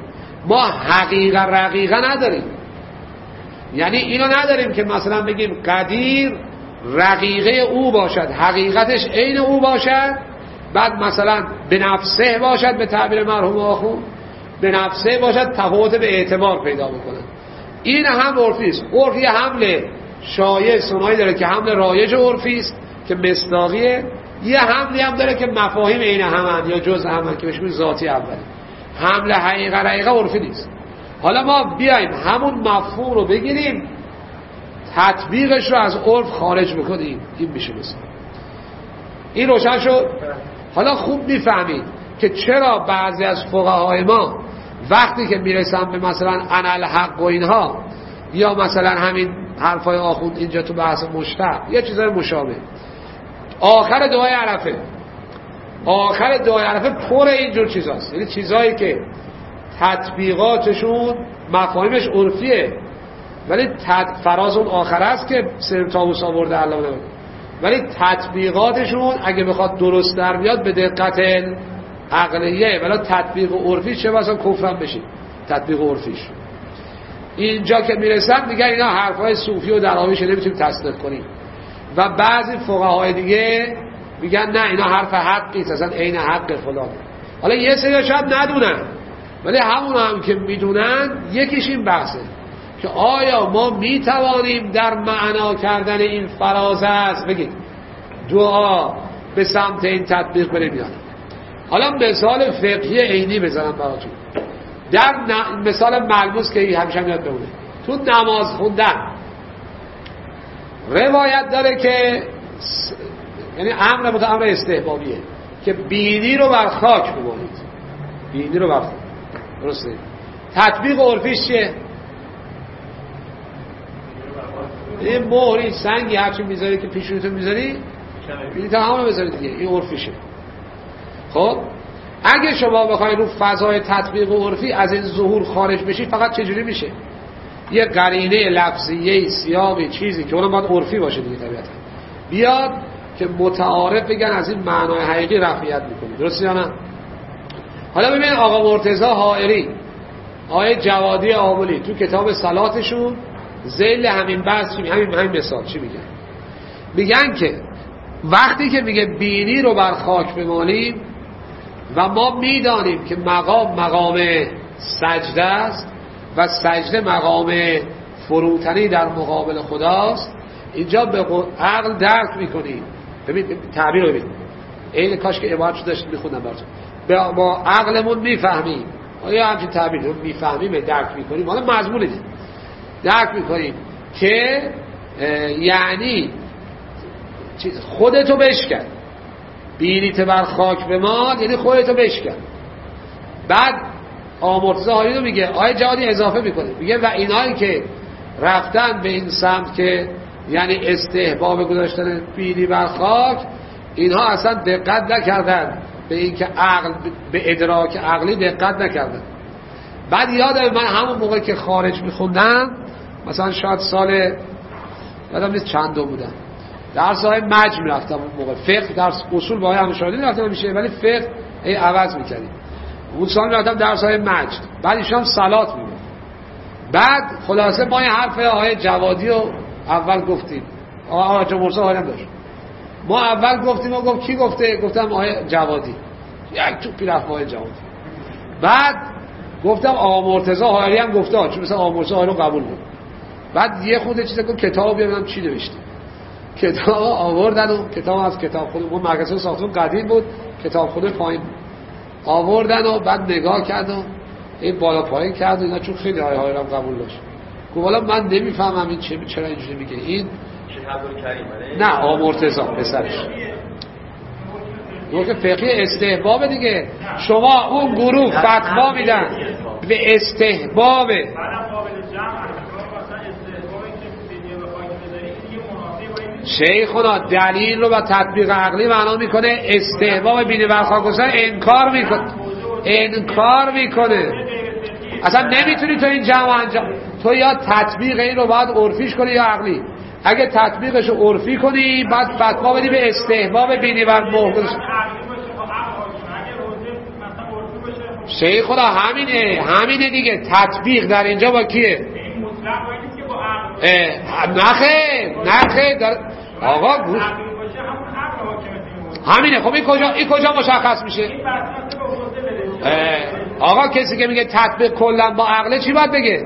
ما حقیقه رقیقه نداریم. یعنی اینو نداریم که مثلا بگیم قدیر رقیقه او باشد، حقیقتش عین او باشد، بعد مثلا به نفسه باشد، به تعبیر مرحوم آخوند به نفسه باشد، تفاوت به اعتبار پیدا بکنه. این هم عرفی است. عرف یه حمل شایع سنایی داره که حمل رایج عرفی است که مصداقیه، یه حملی هم داره که مفاهیم عین همن یا جزء همن که بهش میگن ذاتی اولی. حمل حقیقه رقیقه عرفی نیست. حالا ما بیایم همون مفهوم رو بگیریم، تطبیقش رو از عرف خارج بکنیم، این میشه مثلا. این روشن شد؟ حالا خوب میفهمید که چرا بعضی از فقهای ما وقتی که میرسن به مثلا انا الحق و اینها، یا مثلا همین حرفای آخوند اینجا تو بحث مشتق یه چیزای مشابه، آخر دعای عرفه آخر دعای عرفه پر اینجور چیزاست، یعنی چیزایی که تطبیقاتشون مفاهیمش عرفیه ولی تد... فراز اون آخر است که سرم تابوس آورده الله نمید، ولی تطبیقاتشون اگه بخواد درست در بیاد به دقت عقلیه، ولی تطبیق عرفی چه مثلا کفرم بشید تطبیق عرفیش. اینجا که میرسن میگن اینا حرفای صوفی و دراویش نمیتونیم تصدیق کنیم، و بعضی فقهای دیگه میگن نه اینا حرف حقی است، اصلا عین حق فلان. حالا یه سری شاید ندونن، ولی همون هم که میدونن یکیش این بحثه که آیا ما میتوانیم در معنا کردن این فرازه است بگید دعا به سمت این تطبیق بریم یا نه. حالا مثال فقهی عینی بزنم براتون، در ن... مثال ملموس که همیشه یاد بمونه، تو نماز خوندن روایت داره که س... یعنی امر مت امر استحبابیه که بینی رو بر خاک بمالید، بینی رو بر خاک. درسته؟ تطبیق عرفیش چیه؟ این مهری سنگی هرچی میذاری که پیشونیتو میذاری این تا همونو بذاری دیگه، این عرفیشه. خب اگه شما بخواید رو فضای تطبیق عرفی از این ظهور خارج بشید فقط چجوری میشه؟ یه قرینه لفظیه سیاقی چیزی که اونم باید عرفی باشه دیگه طبیعتا بیاد که متعارف بگن از این معنای حقیقی رفعیت میکنه. درسته یا نه؟ حالا ببینید آقا مرتضی حائری آقای جوادی آملی تو کتاب صلاتشون ذیل همین بحث چی همین همین مثال چی میگن؟ میگن که وقتی که میگه بینی رو بر خاک بمالیم و ما میدانیم که مقام مقام سجده است و سجده مقام فروتنی در مقابل خداست، اینجا به عقل درک میکنیم. ببین تعبیر رو ببین، این کاش که عبارتشو داشت میخوندم براتون، با عقلمون میفهمیم. آیا همچین تعبیر رو میفهمیم درک میکنیم؟ حالا مضمون دید درک میکنیم که یعنی خودتو بشکن، بینیت بر خاک بمال یعنی خودتو بشکن. بعد آمرتزه هایی رو میگه آیه جوادی اضافه میکنه میگه و اینایی که رفتن به این سمت که یعنی استحباب گذاشتن بینی بر خاک، اینها اصلا دقت نکردن به این که عقل به ادراک عقلی دقت نکردن. بعد یادم من همون موقع که خارج میخوندم مثلا شاید سال یادم نیست چند دو بودم درس های مجم رفتم اون موقع، فقه درس اصول با های همشاهدی رفتم میشه ولی فقه ای عوض میکردیم. اون سال رفتم درس های مجد، بعد ایشان صلات میگم. بعد خلاصه ما این حرف آقای جوادی رو اول گفتیم، آقای جمهورسا حالم داشت، ما اول گفتیم و گفت کی گفته؟ گفتم آقای جوادی، یک توپی رفت آقای جوادی. بعد گفتم آقا مرتضی حائری هم گفته، چون مثلا آقا مرتضی حائری رو قبول بود. بعد یه خود چیزا که کتاب ببینم چی نوشته، کتاب آوردن و کتاب از کتاب خود اون مرکز ساختمون قدیم بود، کتاب خود پایین آوردن و بعد نگاه کرد و این بالا پایین کرد و اینا، چون خیلی های های هم قبول داشت. گفت والا من نمیفهمم این چه چرا اینجوری میگه این نه آقا مرتضی پسرش گفت که فقه استحباب دیگه. شما اون گروه فتوا میدن به استحباب، شیخنا دلیل رو با تطبیق عقلی معنا میکنه، استحباب بینی بر خاک گذاشتن انکار میکنه، انکار میکنه. اصلا نمیتونی تو این جمع انجام، تو یا تطبیق این رو باید عرفیش کنی یا عقلی. اگه تطبیقش رو عرفی کنی بعد فتوا بدی به استحباب بینی بر خاک گذاشتن. شیخ خدا همینه همینه دیگه. تطبیق در اینجا با کیه؟ نخه نخه در... آقا گوش همینه. خب این کجا این کجا مشخص میشه؟ آقا کسی که میگه تطبیق کلا با عقله چی باید بگه؟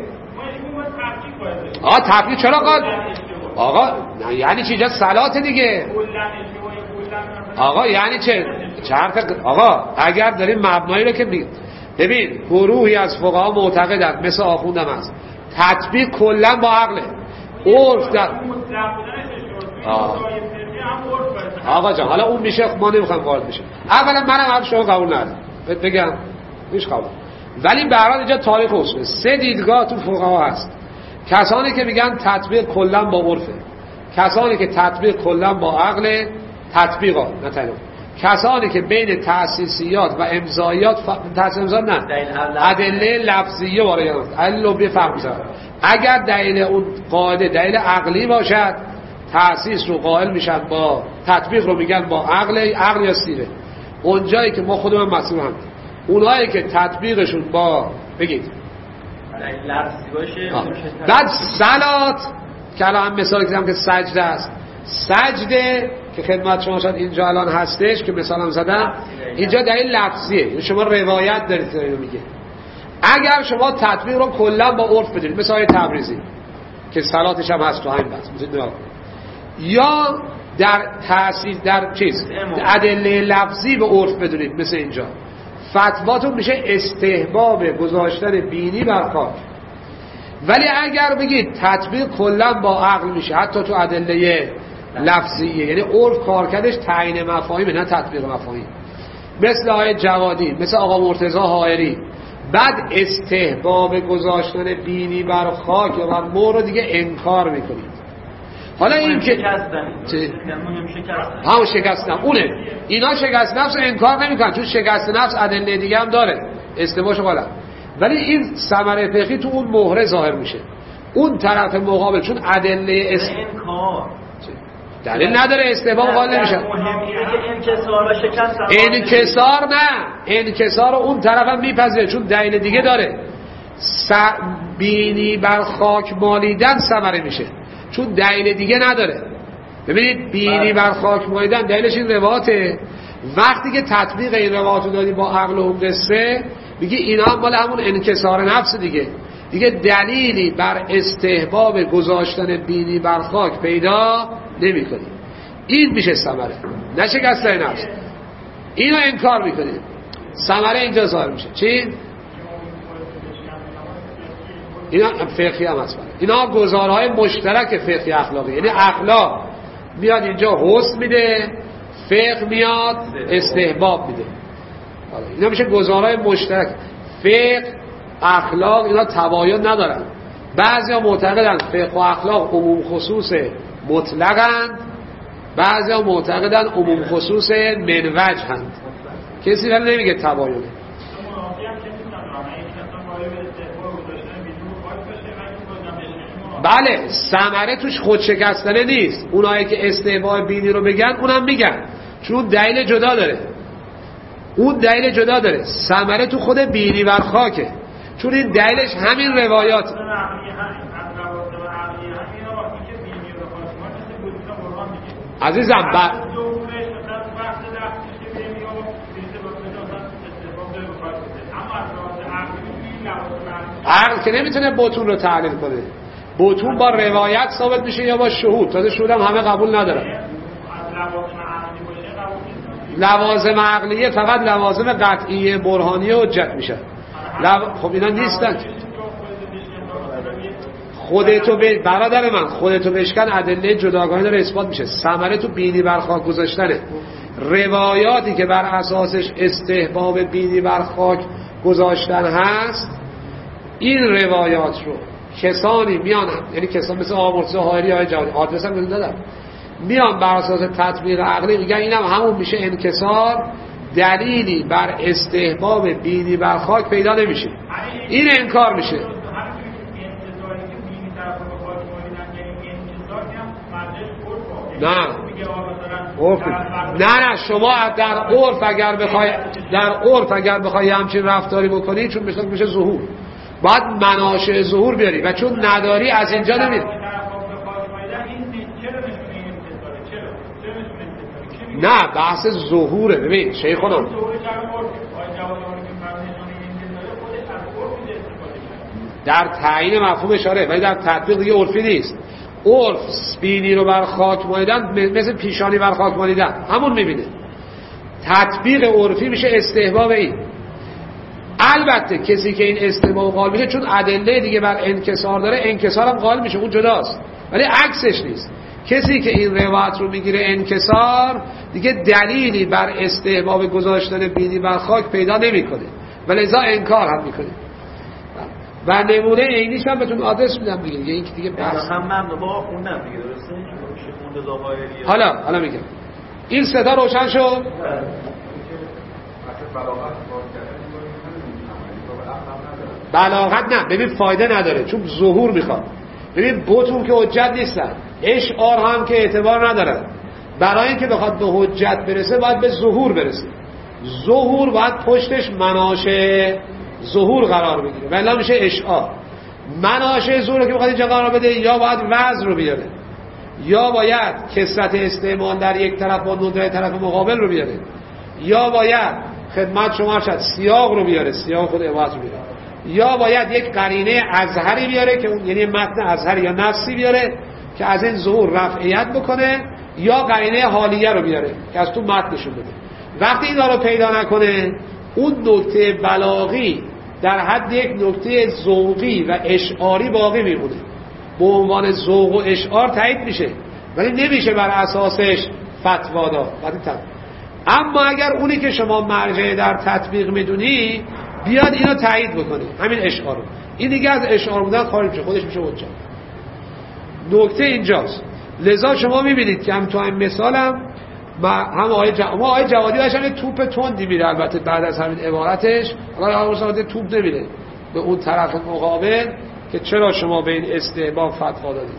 آقا تطبیق چرا قال؟ آقا یعنی چی؟ اینجا صلات دیگه. آقا یعنی چه؟ چرت. آقا اگر داریم مبنایی رو که می... ببین گروهی از فقها معتقدن مثل آخوندم هست تطبیق کلا با عقله. عرف در آقا جان حالا اون میشه ما نمیخوام وارد بشیم. اولا منم هم شما قبول ندارم بگم میش قبول، ولی به هر حال اینجا تاریخ اصول سه دیدگاه تو فقها هست. کسانی که میگن تطبیق کلا با عرفه، کسانی که تطبیق کلا با عقل تطبیقات، نه تنها کسانی که بین تأسیسیات و امضایات ف... تأسیسیات نه ادله لفظیه وارد علو بفهم میشن. اگر دلیل اون قاعده دلیل عقلی باشد تأسیس رو قائل میشن با تطبیق رو میگن با عقل عقل یا سیره. اونجایی که ما خودمون مسئول هم اونایی که تطبیقشون با بگید لفظی باشه بعد صلات که الان هم مثال کردم که سجده است. سجده که خدمت شما شد اینجا الان هستش که مثالم زدم اینجا دلیل لفظیه، شما روایت دارید که اینو میگه. اگر شما تطبیق رو کلا با عرف بدونید مثل آیه تبریزی که صلاتش هم هست تو همین بحث یا در تأسیس در چیز ادله لفظی به عرف بدونید مثل اینجا فتواتون میشه استحباب گذاشتن بینی بر خاک. ولی اگر بگید تطبیق کلا با عقل میشه حتی تو ادله لفظیه یعنی عرف کارکردش تعیین مفاهیم نه تطبیق مفاهیم، مثل آیه جوادی مثل آقا مرتضی حائری. بعد استحباب گذاشتن بینی بر خاک یا بر مور رو دیگه انکار میکنید. حالا این که همون شکست نفس اونه اینا شکست نفس رو انکار نمیکنن چون شکست نفس ادله دیگه هم داره استباش بالا، ولی این ثمره فقهی تو اون مهره ظاهر میشه. اون طرف مقابل چون ادله است انکار دلیل نداره استحباب قائل نمیشه. انکسار و شکست انکسار نه انکسار اون طرف هم میپذیره چون دلیل دیگه داره. س... بینی بر خاک مالیدن ثمره میشه چون دلیل دیگه نداره. ببینید بینی بر خاک مالیدن دلیلش این روایته. وقتی که تطبیق این روایت رو دادی با عقل و اون قصه میگه اینا هم مال همون انکسار نفس دیگه دیگه دلیلی بر استحباب گذاشتن بینی بر خاک پیدا نمی کنی. این میشه ثمره نه شکستن نفس. اینو انکار میکنی ثمره اینجا ظاهر میشه. چی؟ اینا فقهی هم هست. اینا گزارهای مشترک فقهی اخلاقی، یعنی اخلاق میاد اینجا حسن میده فقه میاد استحباب میده. اینا میشه گزارهای مشترک. فقه اخلاق اینا تباین ندارن. بعضیا معتقدن فقه و اخلاق عموم خصوص مطلقند، بعضیا معتقدن عموم خصوص منوجهند. کسی ولی نمیگه تباینه. بله ثمره توش خود شکستنه نیست. اونایی که استحباب بینی رو بگن اونم میگن چون دلیل جدا داره. اون دلیل جدا داره. ثمره تو خود بینی بر خاکه چون این دلیلش همین روایات. عزیزم ب... عقل که نمیتونه بطون رو تحلیل کنه. بطون با روایت ثابت میشه یا با شهود. تازه شهود هم همه قبول ندارن. لوازم عقلیه فقط لوازم قطعیه برهانیه حجت میشه. لو... خب اینا نیستن. خودتو به برادر من خودتو بشکن ادله جداگانه داره اثبات میشه. ثمره تو بینی بر خاک گذاشتنه. روایاتی که بر اساسش استحباب بینی بر خاک گذاشتن هست این روایات رو کسانی میان یعنی کسان مثل آقا مرتضی حائری های جوادی آدرس هم دادم میان بر اساس تطبیق عقلی میگن اینم همون میشه انکسار دلیلی بر استحباب بینی بر خاک پیدا نمیشه. این انکار میشه. نه عرف نه نه شما در عرف اگر بخوای در عرف اگر بخوای همچین رفتاری بکنی چون میشه میشه ظهور باید مناشع ظهور بیاری و چون نداری از اینجا نمیاد. نه بحث ظهوره. ببین شیخنا در تعیین مفهوم اشاره ولی در تطبیق دیگه عرفی نیست. عرف بینی رو بر خاک مالیدن مثل پیشانی بر خاک مالیدن همون میبینه. تطبیق عرفی میشه استحباب. این البته کسی که این استحباب قائل میشه چون ادله دیگه بر انکسار داره انکسار هم قائل میشه اون جداست ولی عکسش نیست. کسی که این روایت رو میگیره انکسار دیگه دلیلی بر استحباب گذاشتن بینی بر خاک پیدا نمیکنه و لذا انکار هم میکنه. و نمونه عینیش هم بهتون آدرس میدم دیگه این که دیگه بحث هم ممنون با خوندم دیگه درسته چون خونده ظاهری حالا حالا میگم این ستا روشن شد. بلاغت نه ببین فایده نداره چون ظهور میخواد. ببین بوتون که حجت نیستن اشعار هم که اعتبار ندارن. برای اینکه بخواد به حجت برسه باید به ظهور برسه. ظهور باید پشتش مناشع ظهور قرار بگیره ولی میشه اشعار. مناشع ظهور که بخواد اینجا قرار بده یا باید وزن رو بیاره یا باید کثرت استعمال در یک طرف با ندرت طرف مقابل رو بیاره یا باید خدمت شما شد سیاق رو بیاره سیاق خود عبارت رو بیاره یا باید یک قرینه ازهری بیاره که اون یعنی متن ازهری یا نفسی بیاره که از این ظهور رفعیت بکنه یا قرینه حالیه رو بیاره که از تو متنشون بده. وقتی اینا رو پیدا نکنه اون نکته بلاغی در حد یک نکته ذوقی و اشعاری باقی میمونه به عنوان ذوق و اشعار تایید میشه ولی نمیشه بر اساسش فتوا داد. اما اگر اونی که شما مرجع در تطبیق میدونی بیاد اینو تایید بکنه همین اشعار رو این دیگه از اشعار بودن خارج میشه خودش میشه حجت. نکته اینجاست. لذا شما میبینید که هم تو این مثالم و هم آیه جوادی ما آیه جوادی داشتن یه توپ تندی میره البته بعد از همین عبارتش حالا آیه توپ نمیره به اون طرف مقابل که چرا شما به این استحباب فتوا دادید.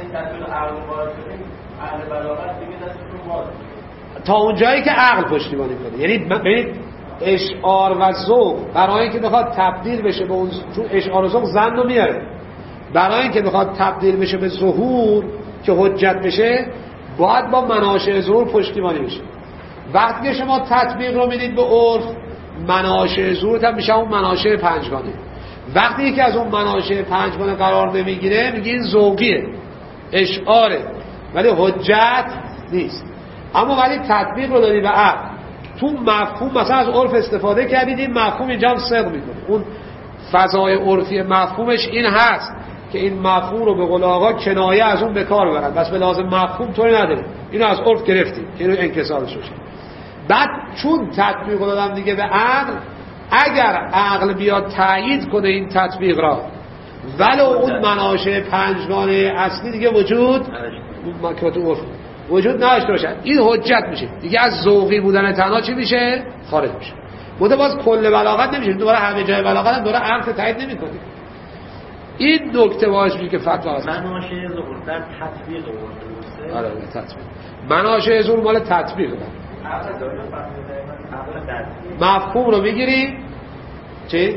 تا اون جایی که عقل پشتیبانی کنه یعنی ببینید اشعار و ذوق برای اینکه بخواد تبدیل بشه به اون چون اشعار و ذوق زن رو میاره برای اینکه بخواد تبدیل بشه به ظهور که حجت بشه باید با مناشع ظهور پشتیبانی بشه. وقتی که شما تطبیق رو میدید به عرف مناشع ظهور هم میشه اون مناشع پنجگانه. وقتی که از اون مناشع پنجگانه قرار نمیگیره میگین ذوقیه اشعاره ولی حجت نیست. اما ولی تطبیق رو دادی به عقل تو مفهوم مثلا از عرف استفاده کردید این مفهوم اینجا هم صدق میکنه. اون فضای عرفی مفهومش این هست که این مفهوم رو به قول آقا کنایه از اون به کار ببرن بس به لازم مفهوم طوری نداره اینو از عرف گرفتیم که اینو انکسارش بشه. بعد چون تطبیق رو دادم دیگه به عقل اگر عقل بیاد تایید کنه این تطبیق را ولو اون مناشع پنجگانه اصلی دیگه وجود مکاتب عرف وجود نداشته باشه این حجت میشه دیگه از ذوقی بودن تنها چی میشه خارج میشه. بوده باز کل بلاغت نمیشه دوباره همه جای بلاغت هم دوباره عقل تایید نمیکنه. این نکته باعث میشه که فتوا هست مناشع ظهور در تطبیق ورده. آره تطبیق مناشع ظهور مال تطبیق ده. مفهوم رو میگیری چی؟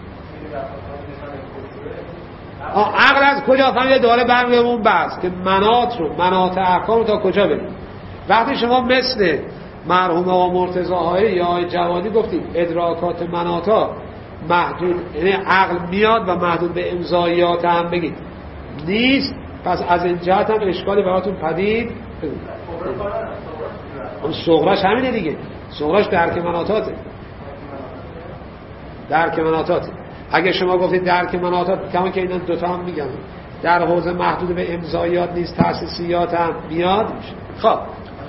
عقل از کجا فهمیده داره برمیگه اون بحث که منات رو منات احکام رو تا کجا بریم. وقتی شما مثل مرحوم آقا مرتضی هایی یا آقای جوادی گفتید ادراکات مناتا محدود یعنی عقل میاد و محدود به امضایات هم بگید نیست پس از این جهت هم اشکالی براتون پدید اون صغراش همینه دیگه صغراش درک مناتاته درک مناتاته اگه شما گفتید درک مناتات کما که اینا دوتا هم میگن در حوزه محدود به امضایات نیست تأسیسیات هم میاد میشه. خب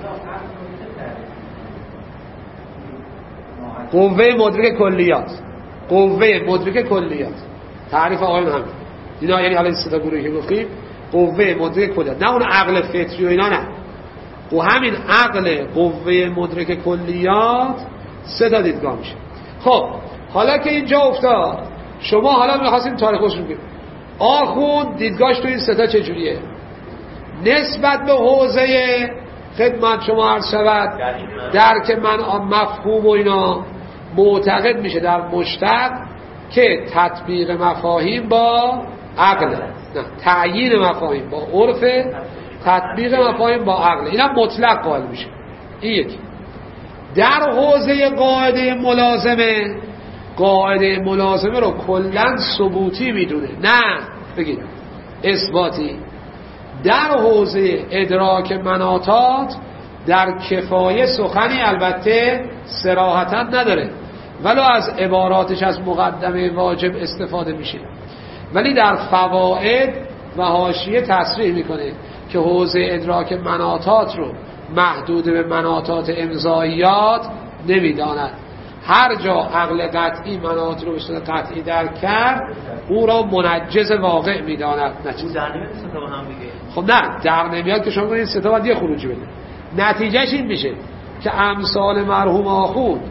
قوه مدرک کلیات قوه مدرک کلیات تعریف آقایون هم اینا یعنی حالا این سه تا گروهی که گفتیم قوه مدرک کلیات نه اون عقل فطری و اینا نه و همین عقل قوه مدرک کلیات سه تا دیدگاه میشه. خب حالا که اینجا افتاد شما حالا می‌خواستیم تاریخش رو بگیم آخوند دیدگاهش تو این سه تا چجوریه نسبت به حوزه خدمت شما عرض شود درک من مفهوم و اینا معتقد میشه در مشتق که تطبیق مفاهیم با عقل، نه تعیین مفاهیم با عرف، تطبیق مفاهیم با عقل، اینا مطلق قائل میشه. این یکی. در حوزه قاعده ملازمه، قاعده ملازمه رو کلا ثبوتی میدونه، نه بگید اثباتی. در حوزه ادراک مناطات در کفایه سخنی البته صراحتا نداره، ولو از عباراتش از مقدمه واجب استفاده میشه، ولی در فواید و حاشیه تصریح میکنه که حوزه ادراک مناطات رو محدود به مناطات امضاییات نمیداند. هر جا عقل قطعی مناط رو به صورت قطعی درک کرد او را منجز واقع میداند. نه چیز در نمیاد ستا هم دیگه. خب نه در نمیاد که شما کنید ستا باید یه خروجی بده. نتیجهش این میشه که امثال مرحوم آخوند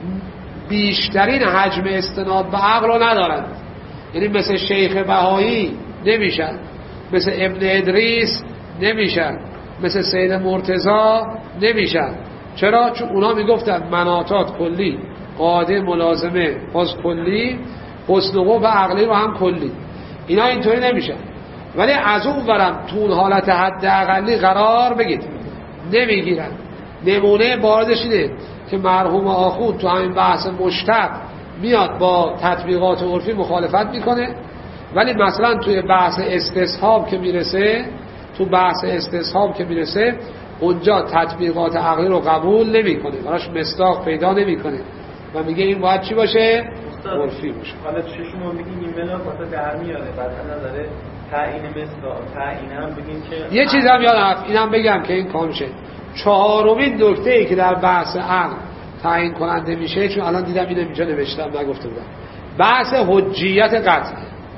بیشترین حجم استناد به عقل رو ندارند، یعنی مثل شیخ بهایی نمیشن، مثل ابن ادریس نمیشن، مثل سید مرتضی نمیشن. چرا؟ چون اونا میگفتن مناطات کلی، قاعده ملازمه باز کلی، حسن و قوه عقلی رو هم کلی. اینا اینطوری نمیشن، ولی از اون ورم تو اون حالت حد اقلی قرار بگید نمیگیرن. نمونه باردش اینه که مرحوم آخوند تو همین بحث مشتق میاد با تطبیقات عرفی مخالفت میکنه، ولی مثلا توی بحث استصحاب که میرسه، تو بحث استصحاب که میرسه اونجا تطبیقات عقلی رو قبول نمیکنه، براش مصداق پیدا نمیکنه و میگه این باید چی باشه؟ عرفی باشه. حالا چه شما میگین این ملاک واسه در میاره، بعد نظر تعیین مصداق، تعیین هم بگین که یه چیز هم یادم اینم بگم که این کام شه. چهارمین نکته ای که در بحث عقل تعیین کننده میشه، چون الان دیدم اینو اینجا نوشتم نگفته بودم، بحث حجیت قطع،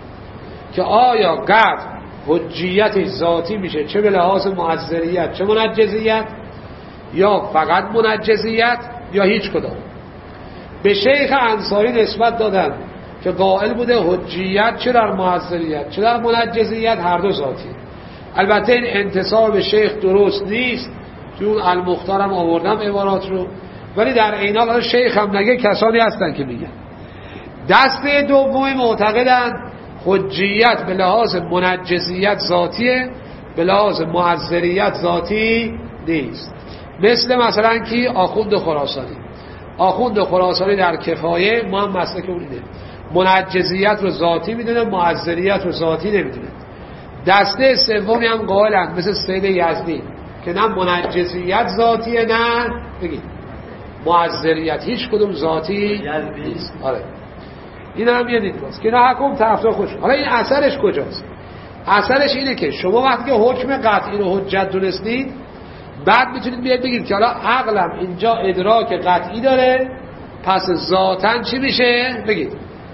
که آیا قطع حجیتش ذاتی میشه چه به لحاظ معذریت چه منجزیت، یا فقط منجزیت یا هیچ کدام. به شیخ انصاری نسبت دادن که قائل بوده حجیت چه در معذریت چه در منجزیت هر دو ذاتی. البته این انتساب به شیخ درست نیست، چون المختارم آوردم عبارات رو، ولی در عین حال شیخ هم نگه کسانی هستن که میگن. دسته دومی معتقدن حجیت به لحاظ منجزیت ذاتیه، به لحاظ معذریت ذاتی نیست. مثل مثلا کی؟ آخوند خراسانی. آخوند خراسانی در کفایه ما هم مسلک اون اینه، منجزیت رو ذاتی میدونه، معذریت رو ذاتی نمیدونه. دسته سومی هم قائلن مثل سید یزدی که نه منجزیت ذاتیه نه بگید معذریت، هیچ کدوم ذاتی نیست. آره این هم یه دید باست که نه حکم طرفدار خوش. حالا این اثرش کجاست؟ اثرش اینه که شما وقتی که حکم قطعی رو حجت دونستید، بعد میتونید بیاید بگید که حالا عقلم اینجا ادراک قطعی داره، پس ذاتاً چی میشه؟ بگید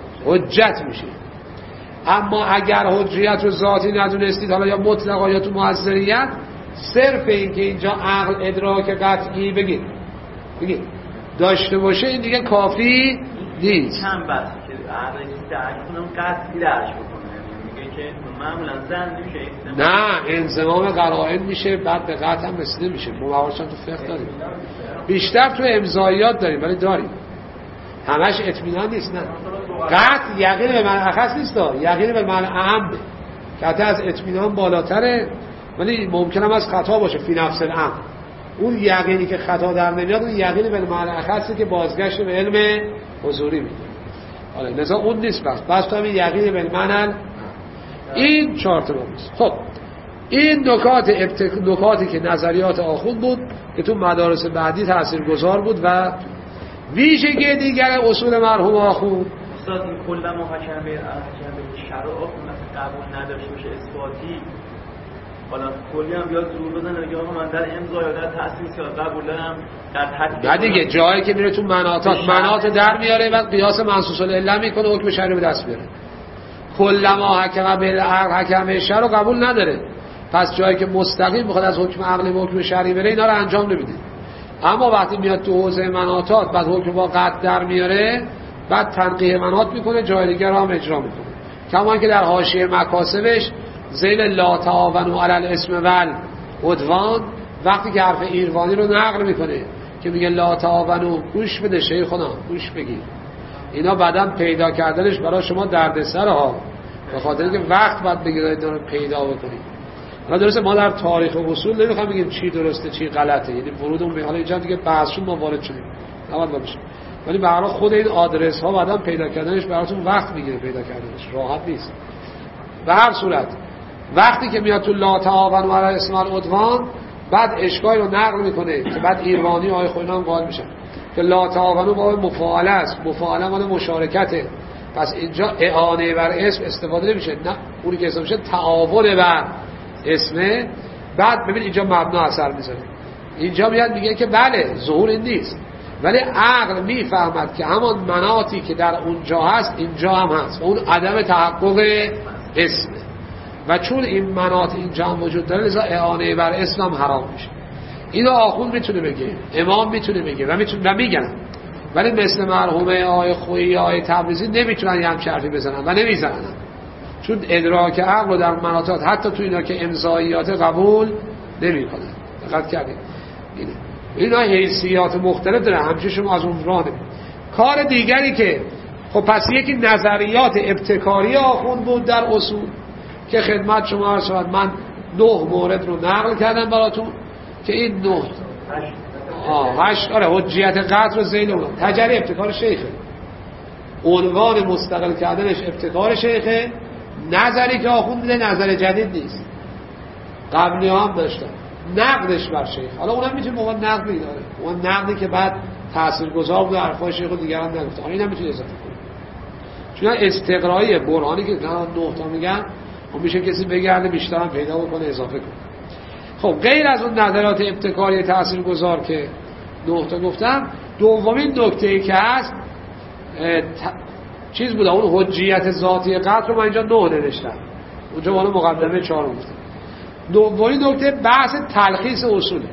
حجت میشه. اما اگر حجیت رو ذاتی ندونستید، حالا یا مطلقا یا تو معذریت، صرف این که اینجا عقل ادراک قطعی بگید بگید داشته باشه، این دیگه کافی نیست. چند بحث که عقل درک کنم قطعی درک بکنه، میگه که معمولا زن نمیشه، نه انضمام قرائن میشه، بعد به قطع هم رسیده میشه. موارشان تو فقه داریم، بیشتر تو امضایات داریم، ولی داریم همش اطمینان نیست. نه قطع یقین به معنی اخص نیست، یقین به معنی اهم که حتی از اطمینان بالاتره، ولی ممکنه از خطا باشه فی نفس الامر. اون یقینی که خطا در نمیاد اون یقینی به معنی اخصی که بازگشت به علم حضوری میده. حالا لذا اون نیست، بس بس تو همین یقینی به معنی این چهار تا است. خب این نکات ابتک... نکاتی که نظریات آخوند بود که تو مدارس بعدی تاثیرگذار بود و ویژگی دیگر اصول مرحوم آخوند. استاد این کلا محاکمه به شرع آخوند قبول نداشته باشه اثباتی، حالا کلی هم بیاد زور بزنه بگه آقا من در امضا یا در تأسیس قبول دارم، در تطبیق بعد دیگه جایی که میره تو مناطات مناط در میاره و قیاس منصوص العله میکنه، حکم شرعی به دست میاره. کلما حکم بالعقل حکم بالشرع قبول نداره، پس جایی که مستقیم بخواد از حکم عقلی به حکم شرعی بره اینا رو انجام نمیده. اما وقتی میاد تو حوزه مناطات بعد حکم با قطع در میاره، بعد تنقیح مناط میکنه، جای دیگه رو هم اجرا میکنه. کما که در حاشیه مکاسبش ذیل لا تعاونوا علی الاسم وال عدوان وقتی که حرف ایروانی رو نقل میکنه که میگه لا تعاونوا، گوش بده شیخنا، گوش بگیر، اینا بعداً پیدا کردنش برای شما دردسر ها، به خاطر اینکه وقت باید بگیرید اینا رو پیدا بکنید. حالا درسته ما در تاریخ و اصول نمیخوام بگیم چی درسته چی غلطه، یعنی ورودمون به حالا اینجا دیگه بحثون ما وارد شدیم نباید باشه، ولی به هر حال خود این آدرس ها بعداً پیدا کردنش براتون وقت میگیره، پیدا کردنش راحت نیست. به هر صورت وقتی که میاد تو لا تعاونوا علی الاثم والعدوان، بعد اشکال رو نقل میکنه که بعد ایرانی های خوینا هم قائل میشن که لا تعاونوا با مفاعله است، مفاعله مال مشارکته، پس اینجا اعانه بر اسم استفاده نمیشه، نه اونی که اسم میشه تعاون بر اسمه. بعد ببین اینجا مبنا اثر میذاره، اینجا میاد میگه که بله ظهور این نیست، ولی عقل میفهمد که همان مناطی که در اونجا هست اینجا هم هست و اون عدم تحقق اسمه، و چون این مناط اینجا هم وجود داره لذا اعانه بر اسم هم حرام میشه. اینو آخوند میتونه بگه، امام میتونه بگه و میتونه و میگن، ولی مثل مرحومه آقای خویی آقای تبریزی نمیتونن یه همچین حرفی بزنن و نمیزنن، چون ادراک عقل رو در مناطات حتی تو اینا که امضاییات قبول نمیکنن. دقت کردید؟ اینه اینا حیثیات مختلف داره، همچنین شما از اون راه نمید. کار دیگری که خب پس یکی نظریات ابتکاری آخوند بود در اصول که خدمت شما عرض شد، من نه مورد رو نقل کردم براتون که این نه آه هشت آره حجیت قطع رو زیل اون تجری ابتکار شیخه، عنوان مستقل کردنش ابتکار شیخه، نظری که آخوند میده نظر جدید نیست، قبلی هم داشتن نقدش بر شیخ. حالا اونم میتونه موقع نقد میداره، اون نقدی که بعد تاثیرگذار بود حرفای شیخ و دیگران نگفته، حالا اینم میتونه اضافه کنه، چون استقرایی برهانی که نه تا میگن اون میشه کسی بگرده بیشتر هم پیدا بکنه اضافه کنه. خب غیر از اون نظرات ابتکاری تاثیرگذار که نه تا گفتم، دومین نکته‌ای که هست ت... چیز بود، اون حجیت ذاتی قطع رو من اینجا نه نوشتم، اونجا بالا مقدمه چهار گفتم. دومین نکته بحث تلخیص اصوله،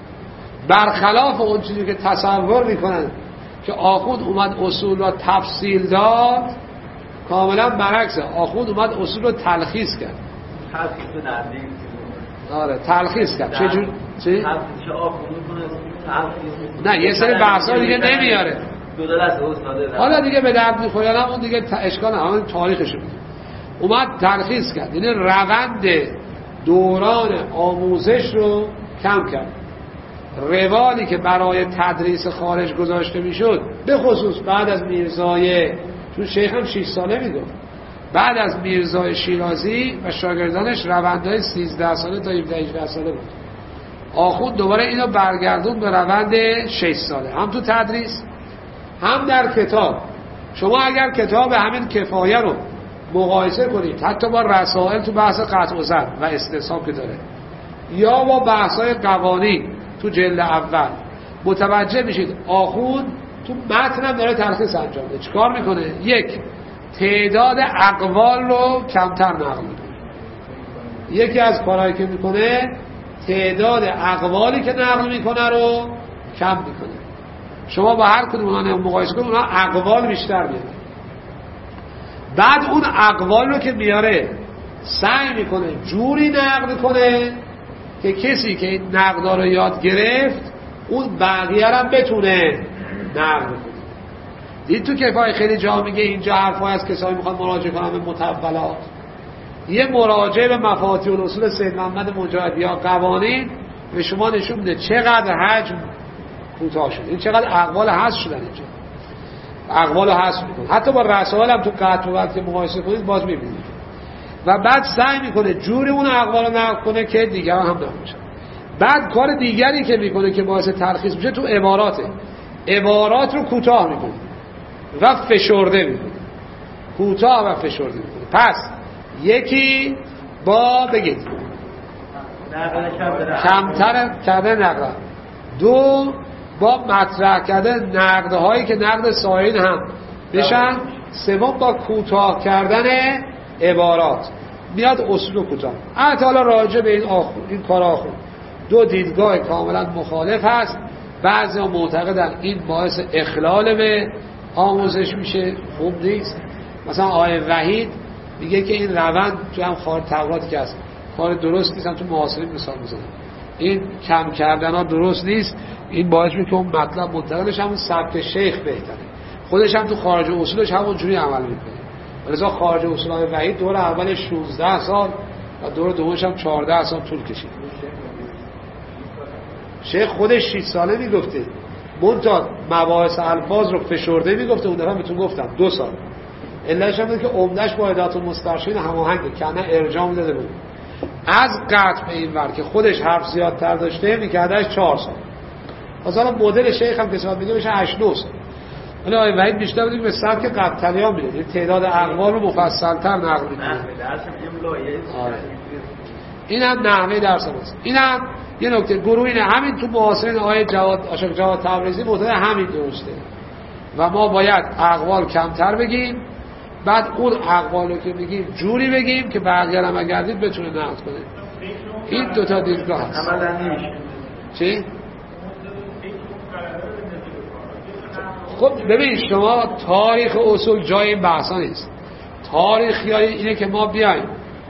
برخلاف اون چیزی که تصور میکنن که آخوند اومد اصول رو تفصیل داد، کاملا برعکسه، آخوند اومد اصول رو تلخیص کرد. تلخیص نردی آره تلخیص کرد. چه جور؟ چی؟ تلخیص آخوند تلخیص نه یه سری بحثا دیگه نمیاره. دو دست استاده. حالا دیگه به درد میخوره، اون دیگه اشکال نه، همین تاریخش بود. اومد تلخیص کرد، یعنی روند دوران آموزش رو کم کرد. روالی که برای تدریس خارج گذاشته میشد، به خصوص بعد از میرزای، چون شیخ هم شش ساله میگفت، بعد از میرزای شیرازی و شاگردانش روندهای سیزده ساله تا هفده هجده ساله بود. آخوند دوباره اینو برگردون به روند شش ساله، هم تو تدریس هم در کتاب. شما اگر کتاب همین کفایه رو مقایسه کنید حتی با رسائل تو بحث قطع و ضد و استصحاب که داره، یا با بحث‌های قوانین تو جلد اول، متوجه میشید آخوند تو متن هم داره تلخیص انجام میده. چیکار میکنه؟ یک، تعداد اقوال رو کمتر نقل میکنه. یکی از کارهایی که میکنه تعداد اقوالی که نقل میکنه رو کم میکنه. شما با هر کدوم اونها مقایسه کنید، اونها اقوال بیشتر میاد. بعد اون اقوال رو که میاره سعی میکنه جوری نقل کنه که کسی که این نقدا رو یاد گرفت اون بقیه هم بتونه نقل کنه. دید تو کفایه خیلی جا میگه اینجا حرفای از کسایی میخواد مراجعه کنن به متولات، یه مراجعه به مفاتیح الاصول سید محمد مجاهد یا قوانین به شما نشون میده چقدر حجم کوتاه شده، این چقدر اقوال حذف شدن اینجا، اقوال حذف میکنه. حتی با رسائل هم تو قطع و وقت که مقایسه کنید باز میبینید. و بعد سعی میکنه جوری اون اقوال رو نقل کنه که دیگران هم نقل بشن. بعد کار دیگری که میکنه که باعث تلخیص میشه تو عباراته، عبارات رو کوتاه میکنه و فشرده میکنه، کوتاه و فشرده میکنه. پس یکی با بگید کمتر کردن نقل، دو با مطرح کردن نقدهایی که نقد ساین هم بشن، سوم با کوتاه کردن عبارات میاد اصول و کوتاه. البته حالا راجع به این آخون این کار آخون دو دیدگاه کاملا مخالف هست. بعضیا معتقدن این باعث اخلال به آموزش میشه، خوب نیست. مثلا آقای وحید میگه که این روند تو هم خارج تقریباتی که هست کار درست نیست، هم تو معاصرین مثال میزنن. این کم کردن ها درست نیست. این باعث میشه که اون مطلب منتقلش همون سبک شیخ بهتره، خودش هم تو خارج اصولش همون جوری عمل میکنه. ولذا خارج اصولای وحید دور اولش شانزده سال و دور دومش هم چهارده سال طول کشید. شیخ خودش شش ساله میگفته، منتها مباحث الفاظ رو فشرده میگفته. اون دفعه بهتون گفتم دو سال. علتش هم که عمدهش با هدایت المسترشدین هماهنگه، که نه ارجاع داده بود. از قطع به این ور که خودش حرف زیادتر داشته میکردهش چهار سال. مثلا مدل شیخ هم که میگه میشه هشت نه سال. ولی آقای وحید بیشتر بودیم به سبک قطعیان میده، یعنی تعداد اقوال رو مفصل‌تر نقل میکنه. این هم نحوه درس ماست. این هم یه نکته گروه اینه، همین تو معاصرین آقای جواد عاشق جواد تبریزی معتقد همین درسته و ما باید اقوال کمتر بگیم، بعد اون اقوالو که بگیم جوری بگیم که بقیه هم اگردید بتونه نقد کنه. این دوتا دیدگاه هست. چی؟ خب ببین شما تاریخ اصول جای این بحثا نیست. تاریخ یا اینه که ما بیایم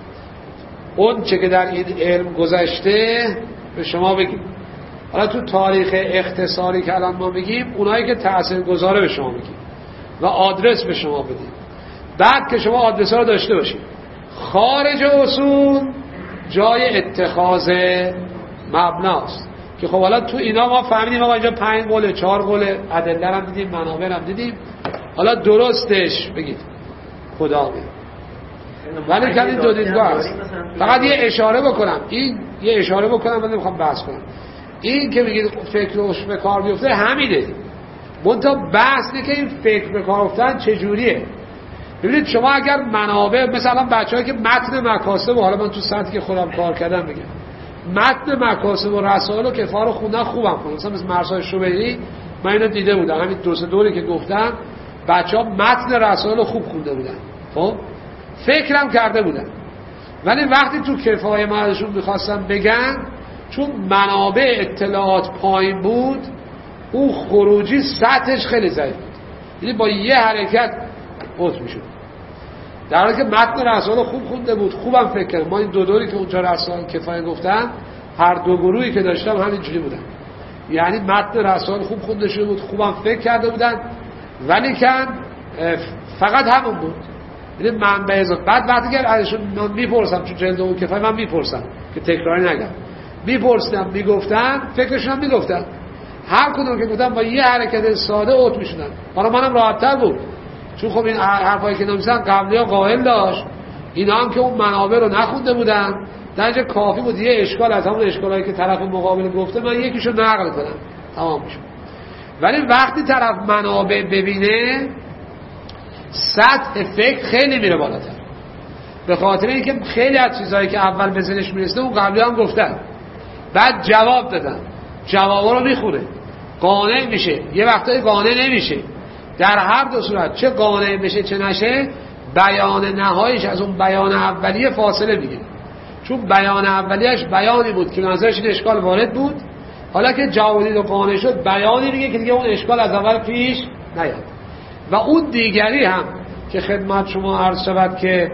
اون چه که در این علم گذشته به شما بگیم. حالا تو تاریخ اختصاری که الان ما میگیم اونایی که تاثیرگذاره به شما میگیم و آدرس به شما بدیم، بعد که شما آدرس ها رو داشته باشید. خارج اصول جای اتخاذ مبناست که خب حالا تو اینا ما فهمیدیم آقا اینجا پنج قوله چهار قوله، ادله هم دیدیم، منابع هم دیدیم. حالا درستش بگید خدا بگید. ولی که این دو دیدگاه هست. فقط یه اشاره بکنم، این یه اشاره بکنم ولی میخوام بحث کنم. این که میگید فکر روش به کار بیفته همینه، منتها بحث نه که این فکر به کار افتادن چجوریه. ببینید شما اگر منابع مثلا بچه‌هایی که متن مکاسب و حالا من تو سطحی که خودم کار کردم میگم متن مکاسب و رسائل و کفار رو خوندن خوبم خوندن، مثلا مثل مرزای شبیهی من اینو دیده بودم، همین دو سه دوری که گفتم بچه‌ها متن رسائل رو خوب خونده بودن، خب فکرم کرده بودن. ولی وقتی تو کفایه ما ازشون میخواستم بگن، چون منابع اطلاعات پایین بود اون خروجی سطحش خیلی ضعیف بود، یعنی با یه حرکت اوت میشد. در حالی که متن رسائل خوب خونده بود، خوبم فکر کردم. ما این دو دوری که اونجا رسائل کفایه گفتم هر دو گروهی که داشتم همینجوری بودن، یعنی متن رسائل خوب خونده شده بود، خوبم فکر کرده بودن، ولی کن فقط همون بود، یعنی منبع اضافه. بعد وقتی که ازشون من میپرسم تو جلد اون کفایه من میپرسم که تکراری نگم، میپرسیدم میگفتن فکرشون هم میگفتن، هر کدوم که گفتم با یه حرکت ساده اوت میشدن. برای منم راحت‌تر بود، چون خب این حرفایی که نمی‌زدن قبلی‌ها قائل داشت، اینا هم که اون منابع رو نخونده بودن، در اینجا کافی بود یه اشکال از همون اشکالایی که طرف مقابل گفته من یکیشو نقل کنم تمام میشه. ولی وقتی طرف منابع ببینه سطح فکر خیلی میره بالاتر، به خاطر اینکه خیلی از چیزایی که اول به ذهنش میرسه اون قبلی هم گفتن، بعد جواب دادن، جوابا رو میخوره، قانع میشه، یه وقتایی قانع نمیشه. در هر دو صورت چه قانع بشه چه نشه بیان نهاییش از اون بیان اولیه فاصله میگیره، چون بیان اولیه‌اش بیانی بود که نظرش این اشکال وارد بود، حالا که جواب دید و قانع شد بیانی میگه که دیگه اون اشکال از اول پیش نیاد. و اون دیگری هم که خدمت شما عرض شود که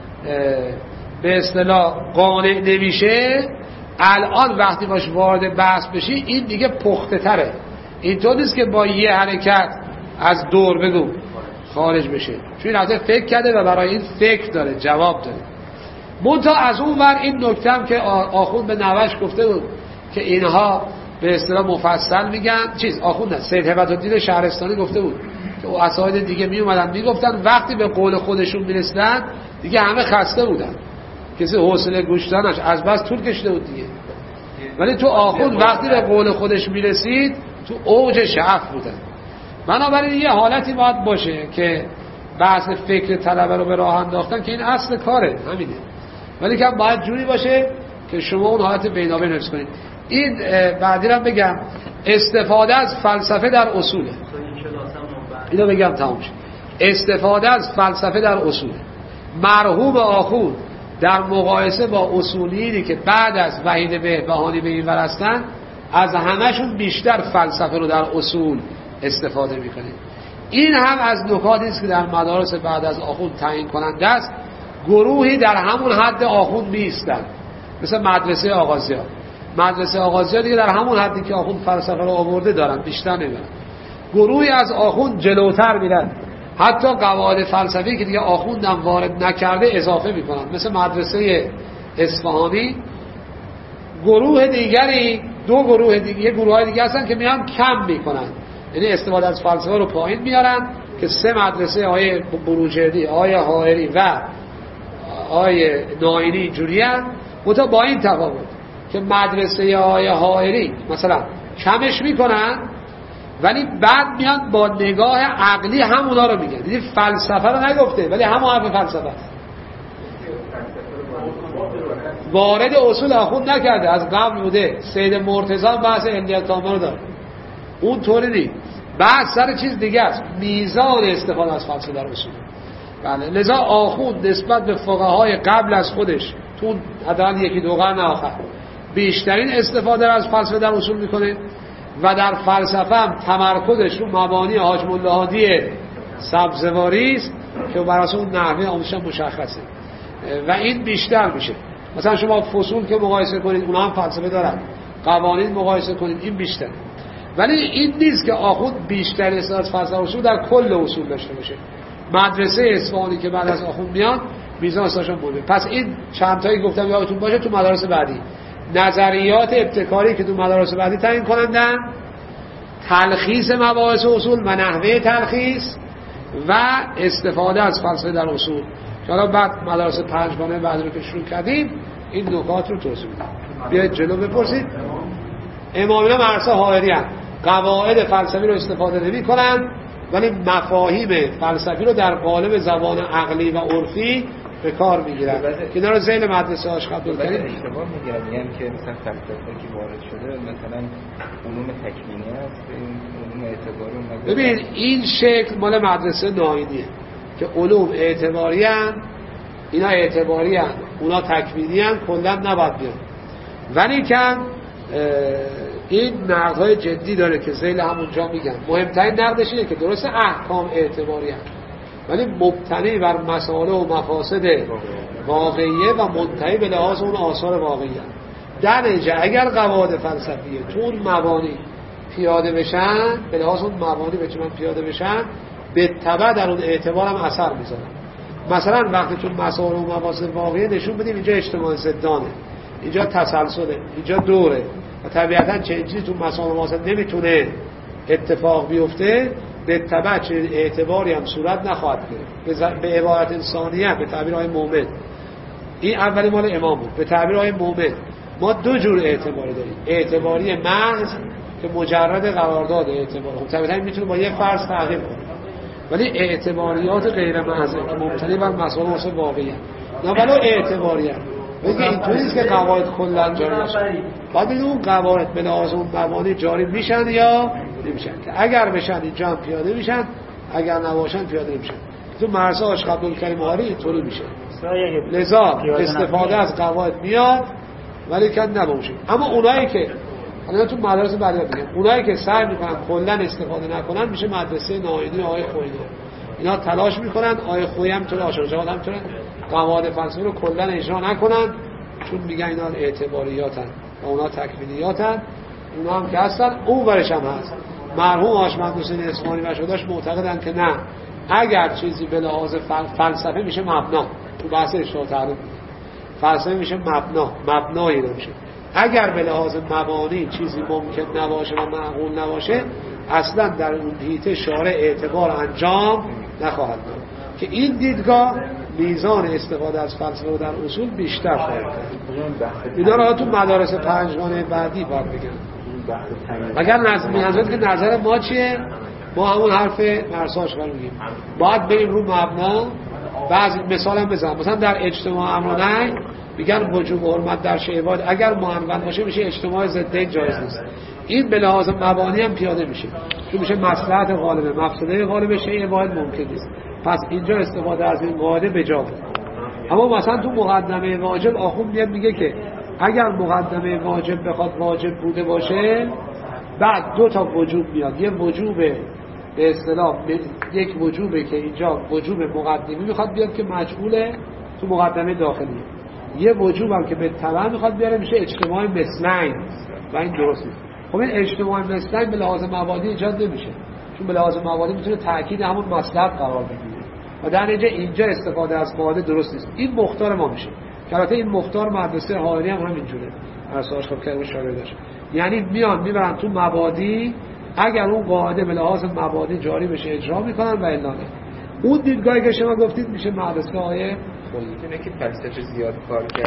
به اصطلاح قانع نمیشه، الان وقتی باش وارد بحث بشی این دیگه پخته تره، اینطور نیست که با یه حرکت از دور بگو خارج بشه، چون این حتی فکر کرده و برای این فکر داره، جواب داره. منتها از اون ور این نکته هم که آخوند به نوش گفته بود که اینها به اصطلاح مفصل میگن، چیز آخوند نه سید هبت الدین شهرستانی گفته بود که او اساید دیگه می اومدن میگفتن وقتی به قول خودشون میرسیدن دیگه همه خسته بودن، کسی حوصله گوش دادنش از بس طول کشیده بود دیگه. ولی تو آخوند وقتی به قول خودش میرسید تو اوج شعف بودن. بنابراین یه حالتی باید باشه که بحث فکر طلبه رو به راه انداختن که این اصل کاره همینه، ولی که باید جوری باشه که شما اون حالت بینابین حفظ کنید. این بعدی رو بگم استفاده از فلسفه در اصوله، اینو بگم تمام شد. استفاده از فلسفه در اصوله. مرحوم آخوند در مقایسه با اصولیینی که بعد از وحید بهبهانی به این ور هستن از همهشون بیشتر فلسفه رو در اصول استفاده میکنه. این هم از نکاتی است که در مدارس بعد از آخوند تعیین کننده است. گروهی در همون حد آخوند میستن، مثل مدرسه آغازیان، مدرسه آغازی دیگه در همون حدی که آخوند فلسفه رو آورده دارن، بیشتر نمیرن. گروهی از آخوند جلوتر میرن، حتی قواعد فلسفی که دیگه آخوندم وارد نکرده اضافه میکنن، مثل مدرسه اصفهانی. گروه دیگری، دو گروه دیگه، یه گروه های دیگه هستن که میان کم میکنن، یعنی استفاده از فلسفه رو پایین میارن، که سه مدرسه آیه بروجردی، آیه حائری و آیه ناینی جوری هست. متا با این تفاوت که مدرسه آیه حائری مثلا کمش میکنن، ولی بعد میان با نگاه عقلی همونا رو میگن، یعنی فلسفه رو نگفته ولی همون حرف فلسفه است، وارد اصول آخوند نکرده، از قبل بوده. سید مرتضی بحث علیت تامه رو داره، اون طوری نیست، بحث سر چیز دیگه است، میزان استفاده از فلسفه در اصول. بله، لذا آخوند نسبت به فقهای قبل از خودش تو حداقل یکی دو قرن آخر بیشترین استفاده از فلسفه در اصول میکنه و در فلسفه هم تمرکزش رو مبانی حاج ملا هادی سبزواری است که بر اساس اون نحوه آموزش مشخصه و این بیشتر میشه. مثلا شما فصول که مقایسه کنید اونها هم فلسفه دارن، قوانین مقایسه کنید این بیشتر، ولی این نیست که آخوند بیشتر استفاده از فلسفه اصول در کل اصول داشته باشه. مدرسه اصفهانی که بعد از آخوند میان میزان استفادهشون بوده. پس این چند تایی گفتم یادتون باشه تو مدارس بعدی نظریات ابتکاری که تو مدارس بعدی تعیین کنندن، تلخیص مباحث اصول و نحوه تلخیص و استفاده از فلسفه در اصول. حالا بعد مدارس پنجگانه بعد رو که شروع کردیم این نکات رو توضیح میدم. بیاید جلو بپرسید. امامینا مدرسه حائری هستند، قواعد فلسفی رو استفاده نمی کنند ولی مفاهیم فلسفی رو در قالب زبان عقلی و عرفی به کار میگیرن که اینا رو ذیل مدرسه آشق عبدالکریم اشتباه میگیرن، میگن که مثلا فلسفه که وارد شده مثلا علوم تکوینی است، این علوم اعتباری اومده. ببین این شکل مال مدرسه ناینیه که علوم اعتباری ان، اینا اعتباری ان، اونا تکوینی ان، کلا نباید بیان. ولی که این نقدهای جدی داره که ذیل همونجا میگن. مهمترین نقدش اینه که درست احکام اعتباری ان ولی مبتنی بر مسائل و مفاسد واقعیه و منتهی به لحاظ اون آثار واقعیه. در نتیجه اگر قواعد فلسفیه تو اون مبانی پیاده بشن، به لحاظ اون مبانی بتونن پیاده بشن، به تبع در اون اعتبار هم اثر میذارن. مثلا وقتی تو مسائل و مفاسد واقعیه نشون بدیم اینجا اجتماع ضدانه، اینجا تسلسله، اینجا دوره و طبیعتا چه چیزی تو مسائل و مفاسد نمیتونه اتفاق بیفته، به تبع چه اعتباری هم صورت نخواهد گرفت. به عبارت انسانیه، به تعبیر های مومن، این اولی مال امام بود. به تعبیر های مومن ما دو جور اعتباری داریم، اعتباری محض که مجرد قرارداد اعتبار، خب طبیعتا میتونه با یه فرض تغییر کنه، ولی اعتباریات غیر محض که مبتنی بر مسائل واسه واقعی نه ولو اعتباری هم بگه اینطوری نیست که قواعد کلا جاری باشه، باید ببینیم اون قواعد به لحاظ اون مبانی جاری میشن یا نمیشن، که اگر بشن اینجا هم پیاده میشن، اگر نباشن پیاده نمیشن. تو مرسا آشق عبدالکریم حائری اینطوری میشه. لذا استفاده از قواعد میاد ولی که نباشه. اما اونایی که حالا تو مدارس بعدی میگن اونایی که سعی میکنن کلا استفاده نکنن میشه مدرسه ناینی آقای خویی. اینا تلاش میکنن آقای خویی هم طور آشارجواد هم طور قواعد فلسفی رو کلا اجرا نکنن، چون میگن اینا اعتباریاتن و اونا تکوینیاتن. اونا هم که هستن، اون ورش هم هست. مرحوم حاج‌محمد حسین اصفهانی و شهداش معتقدن که نه، اگر چیزی به لحاظ فلسفه میشه مبنا، تو بحث اشراح تعریف فلسفه میشه مبنا، مبنایی نمیشه. اگر به لحاظ مبانی چیزی ممکن نباشه و معقول نباشه، اصلا در اون حیطه شارع اعتبار انجام نخواهد داد، که این دیدگاه میزان استفاده از فلسفه رو در اصول بیشتر خواهد کرد. اینا رو تو مدارس پنجگانه بعدی باید بگن. اگر نظر می‌اندازید که نظر ما چیه، ما همون حرف مرساش رو میگیم، باید بریم رو مبنا. بعضی مثال هم بزنم، مثلا در اجتماع امر و نهی میگن وجوب حرمت در شیء واحد اگر معنون باشه میشه اجتماع ضدین جایز نیست. این به لحاظ مبانی هم پیاده میشه، چون میشه مصلحت غالبه، مفسده غالبه شیء واحد ممکن نیست. پس اینجا استفاده از این قاعده بجا بود. اما مثلا تو مقدمه واجب آخوند میاد میگه که اگر مقدمه واجب بخواد واجب بوده باشه، بعد دو تا وجوب میاد. یه وجوب به اصطلاح یک وجوبه که اینجا وجوب مقدمی میخواد بیاد که مجعوله تو مقدمه داخلیه، یه وجوب هم که به تبع میخواد بیاره میشه اجتماع مثلین و این درست نیست. خب این اجتماع مثلین به لحاظ مبادی ایجاد نمیشه، چون به لحاظ مبادی میتونه تاکید همون مصلحت قرار بگیره و در نتیجه اینجا استفاده از قاعده درست نیست. این مختار ما میشه که البته این مختار مدرسه حائری هم همینجوره، اساس خب که شاگرداش یعنی میان میبرن تو مبادی، اگر اون قاعده به لحاظ مبادی جاری بشه اجرا میکنن و الا نه. اون دیدگاهی که شما گفتید میشه مدرسه های خودتونه که فلسفه زیاد کار کرد.